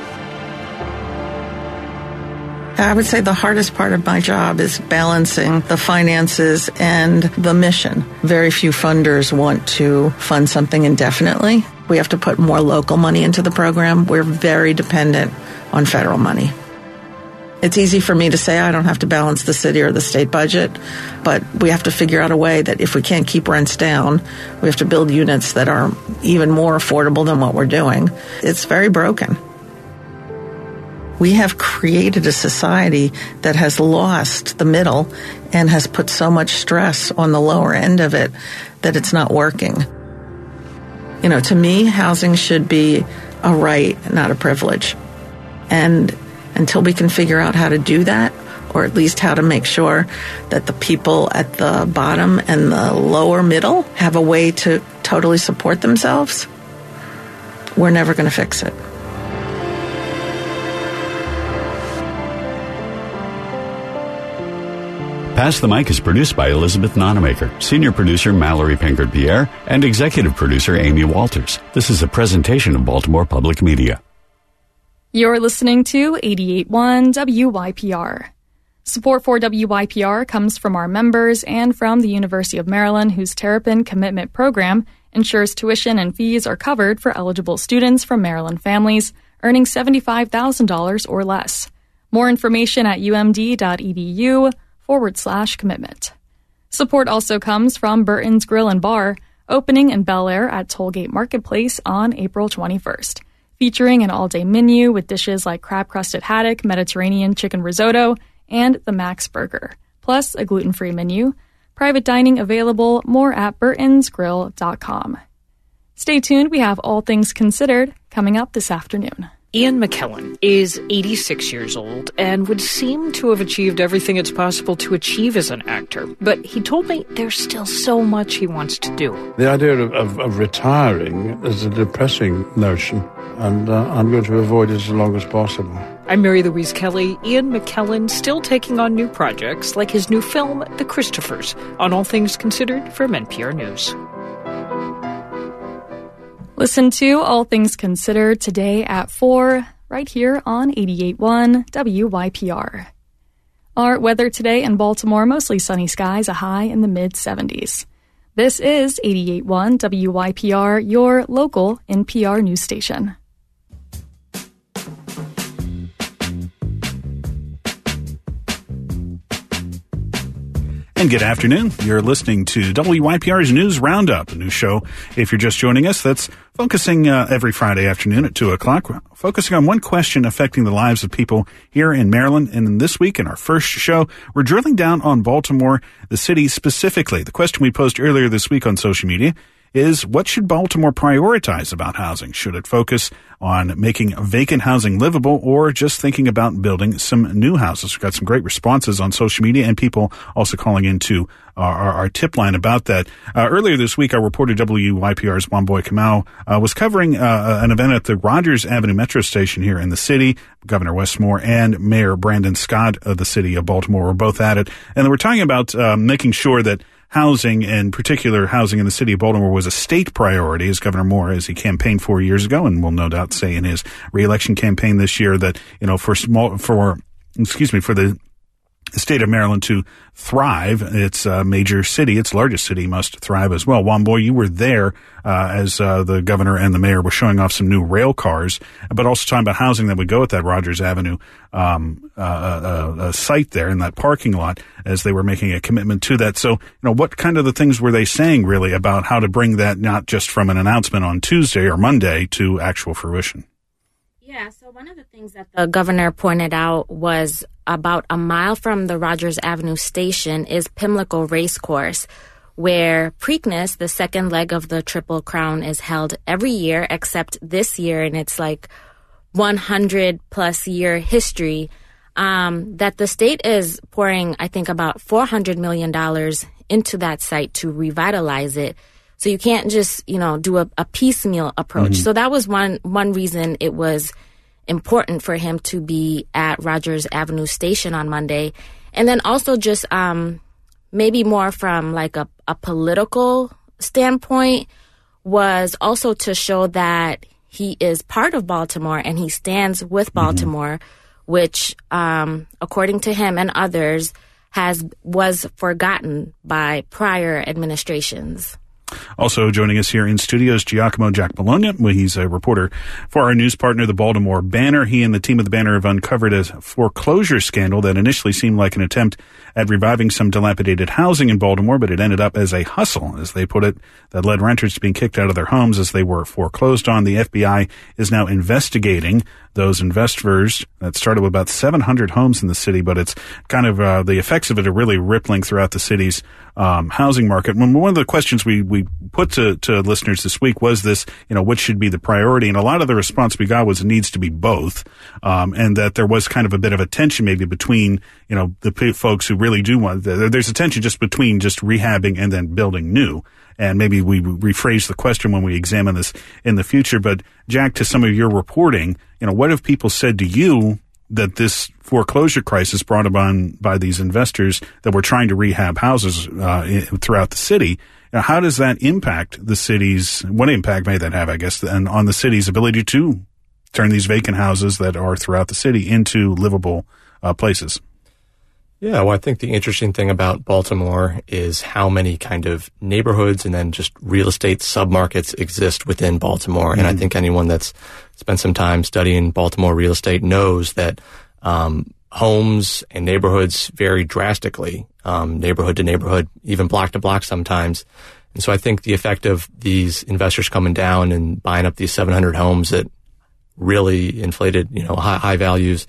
[SPEAKER 16] I would say the hardest part of my job is balancing the finances and the mission. Very few funders want to fund something indefinitely. We have to put more local money into the program. We're very dependent on federal money. It's easy for me to say I don't have to balance the city or the state budget, but we have to figure out a way that if we can't keep rents down, we have to build units that are even more affordable than what we're doing. It's very broken. We have created a society that has lost the middle and has put so much stress on the lower end of it that it's not working. You know, to me, housing should be a right, not a privilege. And until we can figure out how to do that, or at least how to make sure that the people at the bottom and the lower middle have a way to totally support themselves, we're never going to fix it.
[SPEAKER 13] Pass the Mic is produced by Elizabeth Nonamaker, senior producer Mallory Pinkard-Pierre, and executive producer Amy Walters. This is a presentation of Baltimore Public Media.
[SPEAKER 8] You're listening to 88.1 WYPR. Support for WYPR comes from our members and from the University of Maryland, whose Terrapin Commitment Program ensures tuition and fees are covered for eligible students from Maryland families earning $75,000 or less. More information at umd.edu/commitment. Support also comes from Burton's Grill and Bar, opening in Bel Air at Tollgate Marketplace on April 21st. Featuring an all-day menu with dishes like crab-crusted haddock, Mediterranean chicken risotto, and the Max Burger, plus a gluten-free menu. Private dining available, more at burtonsgrill.com. Stay tuned, we have All Things Considered coming up this afternoon.
[SPEAKER 10] Ian McKellen is 86 years old and would seem to have achieved everything it's possible to achieve as an actor. But he told me there's still so much he wants to do.
[SPEAKER 11] The idea of retiring is a depressing notion, and I'm going to avoid it as long as possible.
[SPEAKER 10] I'm Mary Louise Kelly. Ian McKellen still taking on new projects like his new film, The Christophers, on All Things Considered from NPR News.
[SPEAKER 8] Listen to All Things Considered today at 4, right here on 88.1 WYPR. Our weather today in Baltimore, mostly sunny skies, a high in the mid-70s. This is 88.1 WYPR, your local NPR news station.
[SPEAKER 1] And good afternoon. You're listening to WYPR's News Roundup, a new show, if you're just joining us, that's focusing every Friday afternoon at 2 o'clock, focusing on one question affecting the lives of people here in Maryland. And this week, in our first show, we're drilling down on Baltimore, the city specifically. The question we posed earlier this week on social media is, what should Baltimore prioritize about housing? Should it focus on making vacant housing livable or just thinking about building some new houses? We've got some great responses on social media and people also calling into our tip line about that. Earlier this week, our reporter WYPR's Wamboy Kamau was covering an event at the Rogers Avenue Metro Station here in the city. Governor Wes Moore and Mayor Brandon Scott of the city of Baltimore were both at it. And they were talking about making sure that housing, in particular housing in the city of Baltimore, was a state priority, as Governor Moore, as he campaigned 4 years ago, and will no doubt say in his re-election campaign this year that, you know, for the state of Maryland to thrive. Its major city, its largest city, must thrive as well. Juan Boy, you were there as the governor and the mayor were showing off some new rail cars, but also talking about housing that would go at that Rogers Avenue site there in that parking lot as they were making a commitment to that. So, what kind of the things were they saying really about how to bring that not just from an announcement on Tuesday or Monday to actual fruition?
[SPEAKER 9] Yeah, so one of the things that the governor pointed out was about a mile from the Rogers Avenue station is Pimlico Racecourse, where Preakness, the second leg of the Triple Crown, is held every year, except this year, and it's like 100-plus year history, that the state is pouring, I think, about $400 million into that site to revitalize it. So you can't just, do a piecemeal approach. Mm-hmm. So that was one reason it was important for him to be at Rogers Avenue Station on Monday. And then also just maybe more from like a political standpoint was also to show that he is part of Baltimore and he stands with Baltimore, which, according to him and others, was forgotten by prior administrations.
[SPEAKER 1] Also joining us here in studio is Giacomo Jack Bologna. He's a reporter for our news partner, the Baltimore Banner. He and the team of the Banner have uncovered a foreclosure scandal that initially seemed like an attempt at reviving some dilapidated housing in Baltimore, but it ended up as a hustle, as they put it, that led renters to being kicked out of their homes as they were foreclosed on. The FBI is now investigating those investors. That started with about 700 homes in the city, but it's kind of the effects of it are really rippling throughout the city's housing market. One of the questions we put to listeners this week was this, which should be the priority? And a lot of the response we got was it needs to be both, and that there was kind of a bit of a tension maybe between, the folks who really do want, there's a tension just between just rehabbing and then building new. And maybe we rephrase the question when we examine this in the future. But Jack, to some of your reporting, what have people said to you that this foreclosure crisis brought about by these investors that were trying to rehab houses throughout the city? How does that impact the city's, what impact may that have, I guess, and on the city's ability to turn these vacant houses that are throughout the city into livable places?
[SPEAKER 12] Yeah, well, I think the interesting thing about Baltimore is how many kind of neighborhoods and then just real estate submarkets exist within Baltimore. And I think anyone that's spent some time studying Baltimore real estate knows that homes and neighborhoods vary drastically, neighborhood to neighborhood, even block to block sometimes. And so I think the effect of these investors coming down and buying up these 700 homes that really inflated, high values,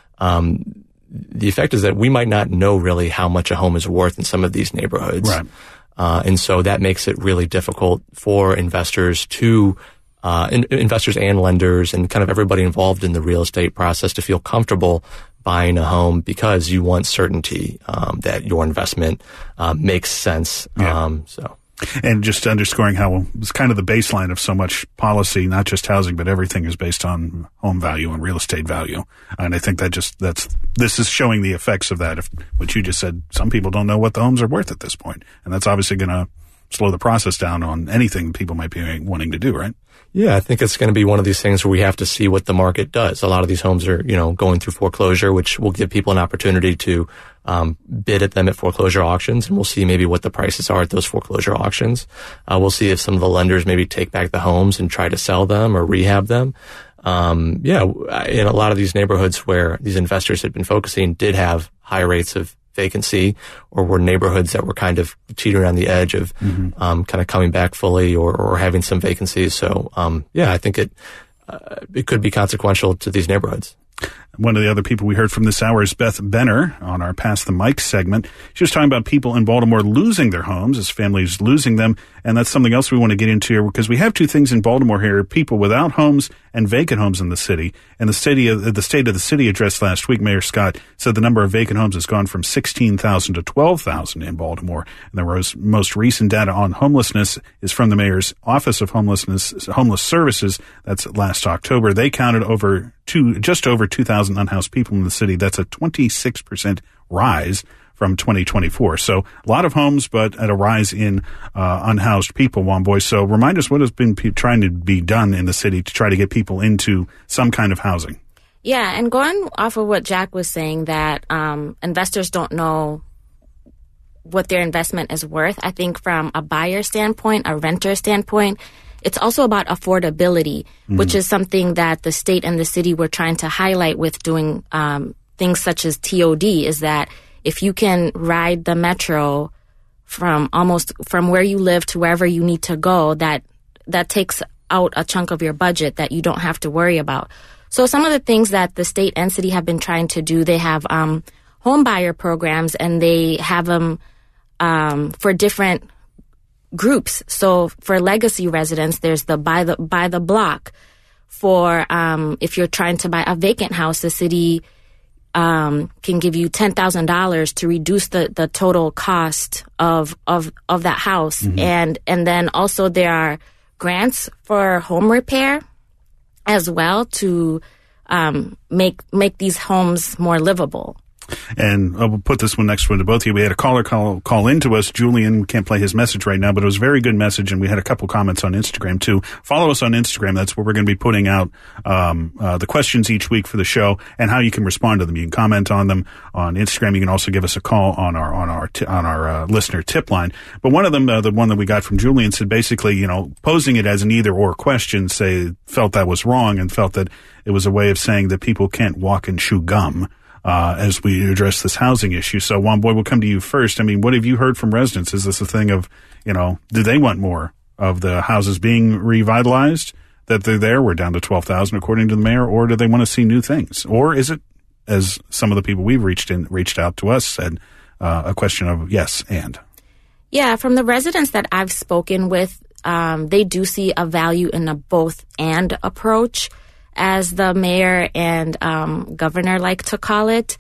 [SPEAKER 12] the effect is that we might not know really how much a home is worth in some of these neighborhoods.
[SPEAKER 1] Right.
[SPEAKER 12] And so that makes it really difficult for investors to, investors and lenders and kind of everybody involved in the real estate process to feel comfortable buying a home because you want certainty, that your investment, makes sense.
[SPEAKER 1] Yeah. And just underscoring how it's kind of the baseline of so much policy, not just housing, but everything is based on home value and real estate value. And I think this is showing the effects of that. If what you just said, some people don't know what the homes are worth at this point. And that's obviously going to slow the process down on anything people might be wanting to do, right?
[SPEAKER 12] Yeah, I think it's going to be one of these things where we have to see what the market does. A lot of these homes are, going through foreclosure, which will give people an opportunity to bid at them at foreclosure auctions, and we'll see maybe what the prices are at those foreclosure auctions. We'll see if some of the lenders maybe take back the homes and try to sell them or rehab them. In a lot of these neighborhoods where these investors had been focusing did have high rates of vacancy or were neighborhoods that were kind of teetering on the edge of kind of coming back fully or having some vacancies. So, I think it could be consequential to these neighborhoods.
[SPEAKER 1] One of the other people we heard from this hour is Beth Benner on our Pass the Mic segment. She was talking about people in Baltimore losing their homes as families losing them. And that's something else we want to get into here because we have two things in Baltimore here, people without homes and vacant homes in the city. And the State of the City address last week, Mayor Scott said the number of vacant homes has gone from 16,000 to 12,000 in Baltimore. And the most recent data on homelessness is from the Mayor's Office of Homeless Services. That's last October. They counted just over 2,000 unhoused people in the city. That's a 26% rise from 2024. So a lot of homes, but at a rise in unhoused people, Juan Boy. So remind us what has been trying to be done in the city to try to get people into some kind of housing.
[SPEAKER 9] Yeah, and going off of what Jack was saying, that investors don't know what their investment is worth, I think from a buyer standpoint, a renter standpoint, it's also about affordability, which is something that the state and the city were trying to highlight with doing things such as TOD, is that if you can ride the metro from where you live to wherever you need to go, that takes out a chunk of your budget that you don't have to worry about. So some of the things that the state and city have been trying to do, they have home buyer programs, and they have them for different groups. So for legacy residents, there's the buy the block. For if you're trying to buy a vacant house, the city can give you $10,000 to reduce the total cost of that house. And then also there are grants for home repair as well to make these homes more livable.
[SPEAKER 1] And I'll put this one next one to both of you. We had a caller call into us. Julian can't play his message right now, but it was a very good message, and we had a couple comments on Instagram too. Follow us on Instagram. That's where we're going to be putting out the questions each week for the show and how you can respond to them. You can comment on them on Instagram. You can also give us a call on our listener tip line. But one of them, the one that we got from Julian, said basically, posing it as an either or question, felt that was wrong and felt that it was a way of saying that people can't walk and chew gum. As we address this housing issue. So, Juan Boy, we'll come to you first. I mean, what have you heard from residents? Is this a thing of, do they want more of the houses being revitalized? That they're there, we're down to 12,000 according to the mayor, or do they want to see new things? Or is it, as some of the people we've reached out to us said, a question of yes and?
[SPEAKER 9] Yeah, from the residents that I've spoken with, they do see a value in a both and approach, as the mayor and governor like to call it.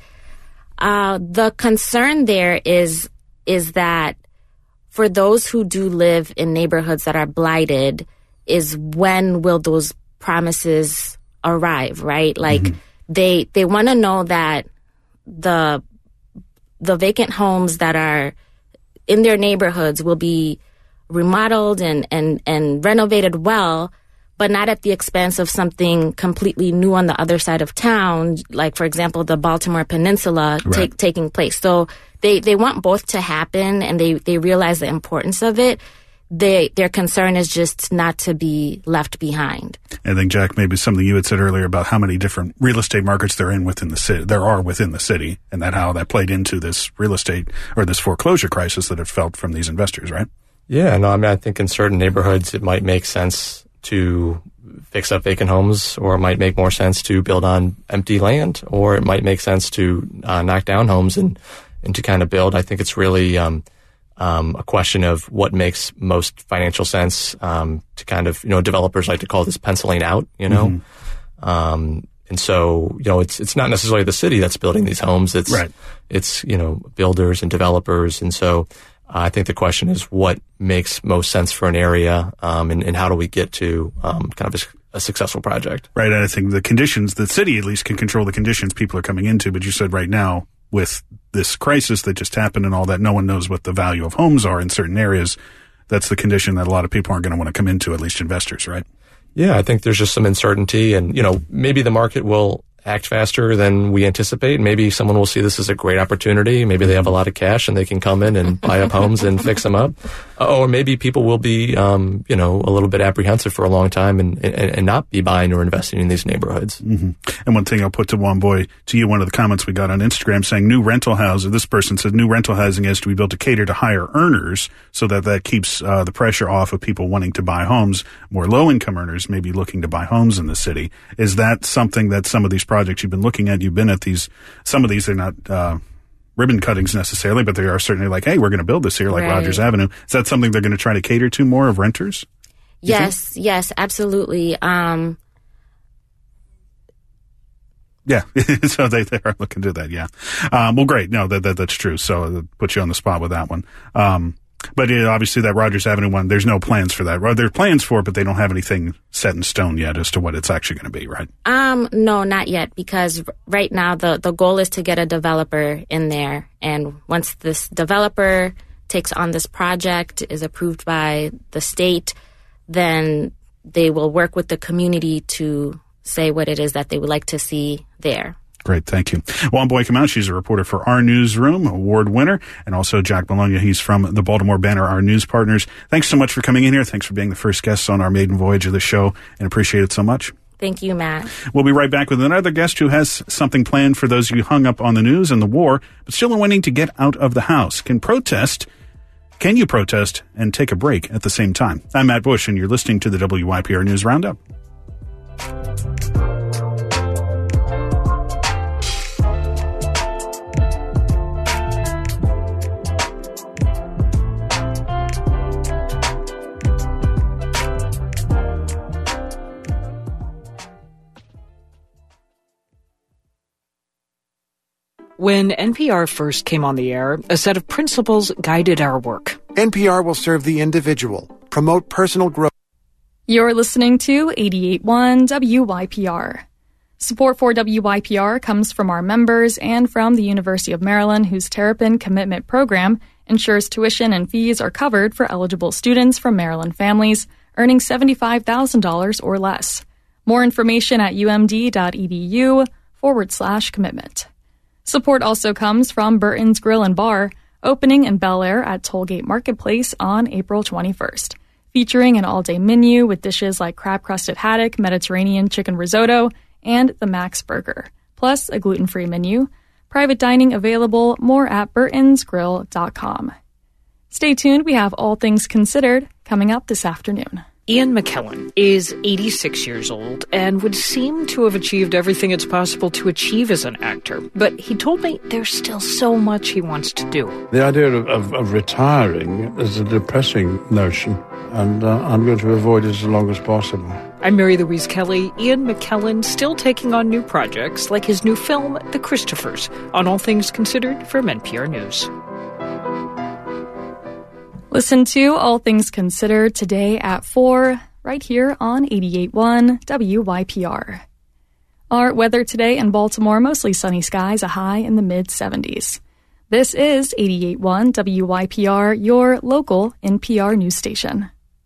[SPEAKER 9] The concern there is that for those who do live in neighborhoods that are blighted, is when will those promises arrive, right? Like they want to know that the vacant homes that are in their neighborhoods will be remodeled and renovated well, but not at the expense of something completely new on the other side of town, like, for example, the Baltimore Peninsula taking place. So they want both to happen, and they realize the importance of it. Their concern is just not to be left behind.
[SPEAKER 1] I think, Jack, maybe something you had said earlier about how many different real estate markets there are within the city, and that how that played into this real estate or this foreclosure crisis that it felt from these investors, right?
[SPEAKER 12] Yeah, no, I mean, I think in certain neighborhoods it might make sense to fix up vacant homes, or it might make more sense to build on empty land, or it might make sense to knock down homes and to kind of build. I think it's really a question of what makes most financial sense to kind of, developers like to call this penciling out, And so, it's not necessarily the city that's building these homes. It's builders and developers. And so I think the question is what makes most sense for an area, and how do we get to kind of a successful project?
[SPEAKER 1] Right, and I think the conditions, the city at least can control the conditions people are coming into, but you said right now, with this crisis that just happened and all that, no one knows what the value of homes are in certain areas. That's the condition that a lot of people aren't going to want to come into, at least investors, right?
[SPEAKER 12] Yeah, I think there's just some uncertainty, and, maybe the market will act faster than we anticipate. Maybe someone will see this as a great opportunity. Maybe they have a lot of cash and they can come in and buy up homes and fix them up. Or maybe people will be, a little bit apprehensive for a long time and not be buying or investing in these neighborhoods.
[SPEAKER 1] And one thing I'll put to Juan Boy, to you, one of the comments we got on Instagram saying new rental housing, this person said new rental housing has to be built to cater to higher earners so that keeps the pressure off of people wanting to buy homes. More low-income earners may be looking to buy homes in the city. Is that something that some of these projects you've been looking at, you've been at these, some of these are not ribbon cuttings necessarily, but they are certainly like, hey, we're going to build this here, like Rogers Avenue. Is that something they're going to try to cater to more of renters?
[SPEAKER 9] Yes, absolutely.
[SPEAKER 1] Yeah, so they are looking to that, yeah. Well, great. No, that's true. So that puts you on the spot with that one. But obviously that Rogers Avenue one, there's no plans for that. Well, there are plans for it, but they don't have anything set in stone yet as to what it's actually going to be, right?
[SPEAKER 9] No, not yet, because right now the goal is to get a developer in there. And once this developer takes on this project, is approved by the state, then they will work with the community to say what it is that they would like to see there.
[SPEAKER 1] Great, thank you. Juan Boykamau, she's a reporter for Our Newsroom, award winner, and also Jack Bologna, he's from the Baltimore Banner, our news partners. Thanks so much for coming in here. Thanks for being the first guest on our maiden voyage of the show, and appreciate it so much.
[SPEAKER 9] Thank you, Matt.
[SPEAKER 1] We'll be right back with another guest who has something planned for those of you hung up on the news and the war, but still wanting to get out of the house. Can you protest and take a break at the same time? I'm Matt Bush, and you're listening to the WYPR News Roundup.
[SPEAKER 10] When NPR first came on the air, a set of principles guided our work.
[SPEAKER 17] NPR will serve the individual, promote personal growth.
[SPEAKER 8] You're listening to 88.1 WYPR. Support for WYPR comes from our members and from the University of Maryland, whose Terrapin Commitment Program ensures tuition and fees are covered for eligible students from Maryland families earning $75,000 or less. More information at umd.edu/commitment. Support also comes from Burton's Grill and Bar, opening in Bel Air at Tollgate Marketplace on April 21st, featuring an all-day menu with dishes like crab-crusted haddock, Mediterranean chicken risotto, and the Max Burger, plus a gluten-free menu. Private dining available, more at burtonsgrill.com. Stay tuned, we have All Things Considered coming up this afternoon.
[SPEAKER 10] Ian McKellen is 86 years old and would seem to have achieved everything it's possible to achieve as an actor. But he told me there's still so much he wants to do.
[SPEAKER 11] The idea of retiring is a depressing notion, and I'm going to avoid it as long as possible.
[SPEAKER 10] I'm Mary Louise Kelly. Ian McKellen still taking on new projects like his new film, The Christophers, on All Things Considered from NPR News.
[SPEAKER 8] Listen to All Things Considered today at 4, right here on 88.1 WYPR. Our weather today in Baltimore, mostly sunny skies, a high in the mid-70s. This is 88.1 WYPR, your local NPR news station.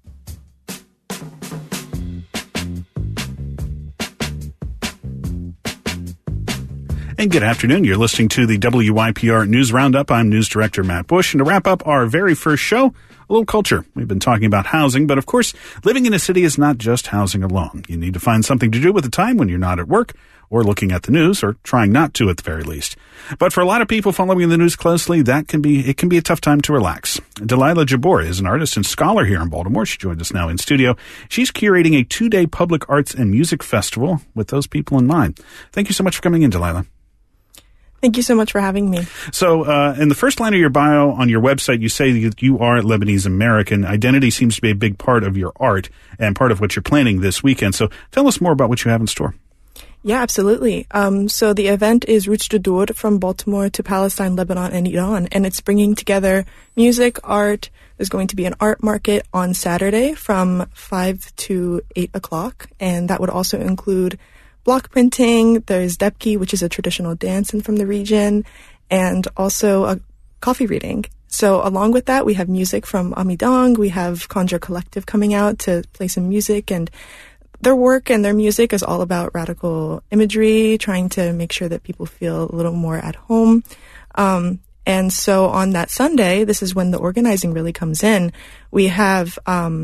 [SPEAKER 1] And good afternoon. You're listening to the WYPR News Roundup. I'm News Director Matt Bush. And to wrap up our very first show, a little culture. We've been talking about housing, but of course, living in a city is not just housing alone. You need to find something to do with the time when you're not at work or looking at the news, or trying not to at the very least. But for a lot of people following the news closely, it can be a tough time to relax. Delilah Jabbour is an artist and scholar here in Baltimore. She joined us now in studio. She's curating a 2-day public arts and music festival with those people in mind. Thank you so much for coming in, Delilah.
[SPEAKER 18] Thank you so much for having me.
[SPEAKER 1] So, in the first line of your bio on your website, you say that you are Lebanese American. Identity seems to be a big part of your art and part of what you're planning this weekend. So, tell us more about what you have in store.
[SPEAKER 18] Yeah, absolutely. So the event is Routes de Dour, from Baltimore to Palestine, Lebanon, and Iran. And it's bringing together music, art. There's going to be an art market on Saturday from 5 to 8 o'clock. And that would also include block printing. There's Debki, which is a traditional dance from the region, and also a coffee reading. So along with that, we have music from Amidang. We have Conjure Collective coming out to play some music, and their work and their music is all about radical imagery, trying to make sure that people feel a little more at home. And so on that Sunday, this is when the organizing really comes in. We have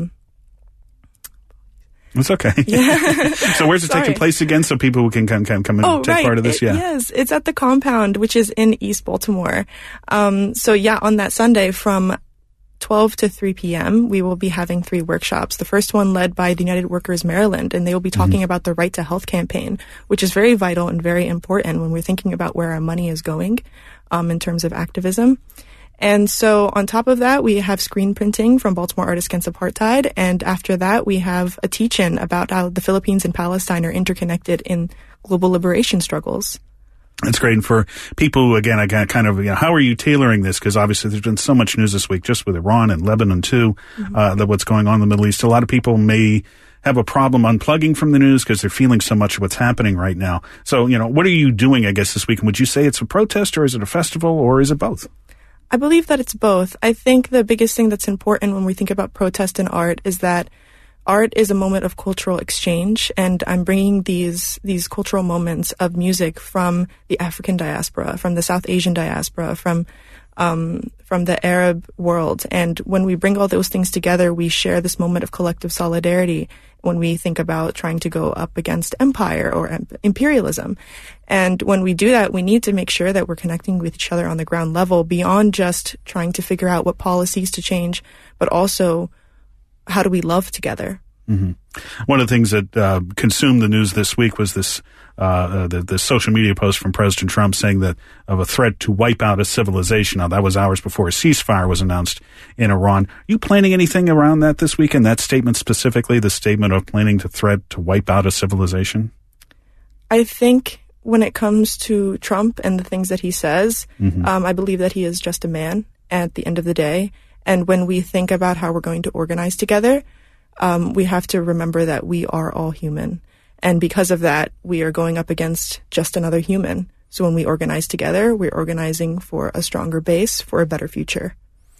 [SPEAKER 1] It's okay.
[SPEAKER 18] Yeah.
[SPEAKER 1] So where's it taking place again so people can come and take part of this?
[SPEAKER 18] Yes, it's at the Compound, which is in East Baltimore. On that Sunday from 12 to 3 p.m., we will be having 3 workshops. The first one led by the United Workers Maryland, and they will be talking about the Right to Health campaign, which is very vital and very important when we're thinking about where our money is going in terms of activism. And so on top of that, we have screen printing from Baltimore Artists Against Apartheid. And after that, we have a teach-in about how the Philippines and Palestine are interconnected in global liberation struggles.
[SPEAKER 1] That's great. And for people who, again, how are you tailoring this? Because obviously there's been so much news this week just with Iran and Lebanon too, what's going on in the Middle East. A lot of people may have a problem unplugging from the news because they're feeling so much of what's happening right now. So, what are you doing, I guess, this week? And would you say it's a protest, or is it a festival, or is it both?
[SPEAKER 18] I believe that it's both. I think the biggest thing that's important when we think about protest and art is that art is a moment of cultural exchange, and I'm bringing these cultural moments of music from the African diaspora, from the South Asian diaspora, from the Arab world. And when we bring all those things together, we share this moment of collective solidarity when we think about trying to go up against empire or imperialism. And when we do that, we need to make sure that we're connecting with each other on the ground level beyond just trying to figure out what policies to change, but also how do we love together?
[SPEAKER 1] Mm-hmm. One of the things that consumed the news this week was this the social media post from President Trump saying that of a threat to wipe out a civilization. Now, that was hours before a ceasefire was announced in Iran. Are you planning anything around that this weekend? That statement specifically, the statement of planning to threat to wipe out a civilization?
[SPEAKER 18] I think when it comes to Trump and the things that he says, I believe that he is just a man at the end of the day. And when we think about how we're going to organize together, we have to remember that we are all human. And because of that, we are going up against just another human. So when we organize together, we're organizing for a stronger base, for a better future.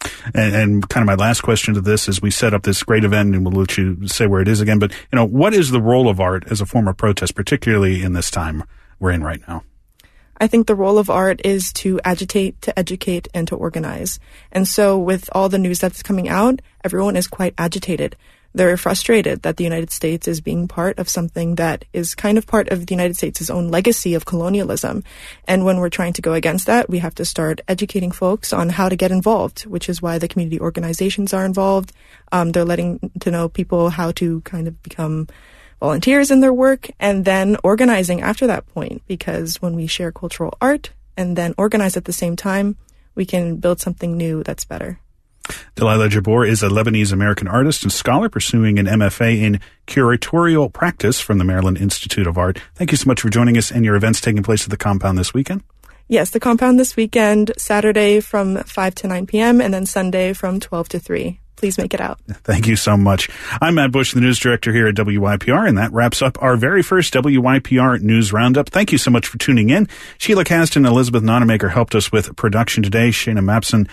[SPEAKER 1] And kind of my last question to this is we set up this great event, and we'll let you say where it is again. But, what is the role of art as a form of protest, particularly in this time we're in right now?
[SPEAKER 18] I think the role of art is to agitate, to educate, and to organize. And so with all the news that's coming out, everyone is quite agitated. They're frustrated that the United States is being part of something that is kind of part of the United States' own legacy of colonialism. And when we're trying to go against that, we have to start educating folks on how to get involved, which is why the community organizations are involved. They're letting to know people how to kind of become volunteers in their work, and then organizing after that point, because when we share cultural art and then organize at the same time, we can build something new that's better.
[SPEAKER 1] Delilah Jabbour is a Lebanese-American artist and scholar pursuing an MFA in curatorial practice from the Maryland Institute of Art. Thank you so much for joining us, and your event's taking place at the Compound this weekend?
[SPEAKER 18] Yes, the Compound this weekend, Saturday from 5 to 9 p.m. and then Sunday from 12 to 3. Please make it out. Thank
[SPEAKER 1] you so much. I'm Matt Bush, the news director here at WYPR, and that wraps up our very first WYPR News Roundup. Thank you so much for tuning in. Sheila Caston and Elizabeth Nonamaker helped us with production today. Shania Mapson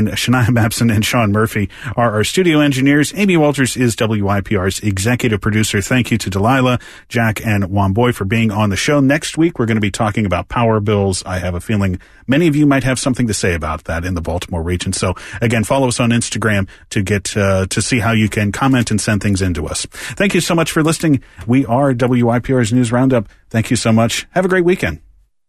[SPEAKER 1] and Sean Murphy are our studio engineers. Amy Walters is WYPR's executive producer. Thank you to Delilah, Jack, and Wamboy for being on the show. Next week, we're going to be talking about power bills. I have a feeling many of you might have something to say about that in the Baltimore region. So, again, follow us on Instagram to get to see how you can comment and send things in to us. Thank you so much for listening. We are WYPR's News Roundup. Thank you so much. Have a great weekend.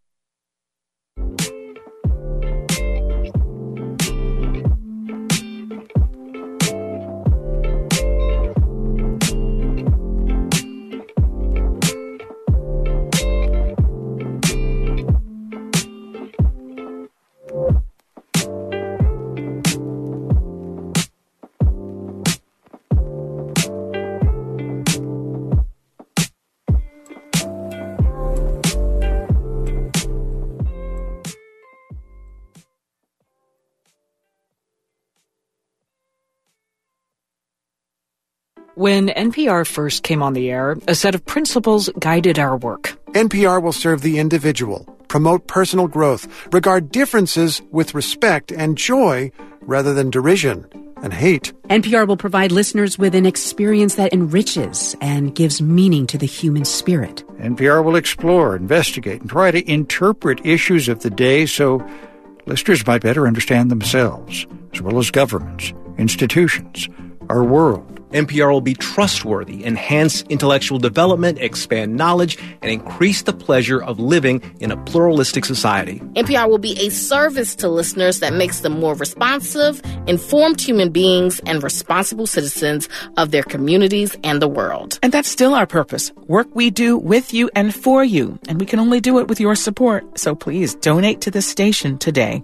[SPEAKER 10] When NPR first came on the air, a set of principles guided our work.
[SPEAKER 17] NPR will serve the individual, promote personal growth, regard differences with respect and joy rather than derision and hate.
[SPEAKER 19] NPR will provide listeners with an experience that enriches and gives meaning to the human spirit.
[SPEAKER 20] NPR will explore, investigate, and try to interpret issues of the day so listeners might better understand themselves, as well as governments, institutions, our world.
[SPEAKER 21] NPR will be trustworthy, enhance intellectual development, expand knowledge, and increase the pleasure of living in a pluralistic society.
[SPEAKER 22] NPR will be a service to listeners that makes them more responsive, informed human beings, and responsible citizens of their communities and the world.
[SPEAKER 23] And that's still our purpose. Work we do with you and for you. And we can only do it with your support. So please donate to this station today.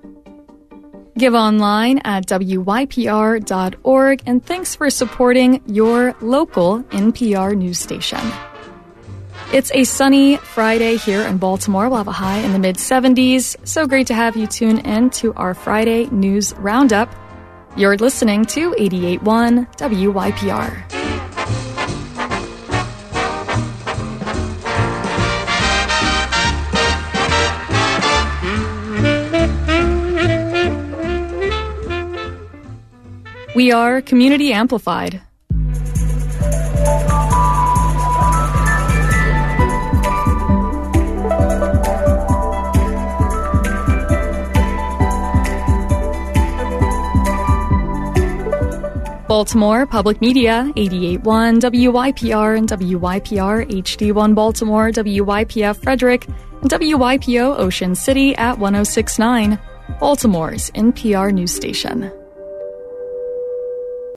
[SPEAKER 8] Give online at WYPR.org, and thanks for supporting your local NPR news station. It's a sunny Friday here in Baltimore. We'll have a high in the mid-70s. So great to have you tune in to our Friday News Roundup. You're listening to 88.1 WYPR. We are Community Amplified. Baltimore Public Media, 88.1 WYPR and WYPR HD1 Baltimore, WYPF Frederick, and WYPO Ocean City at 106.9, Baltimore's NPR news station.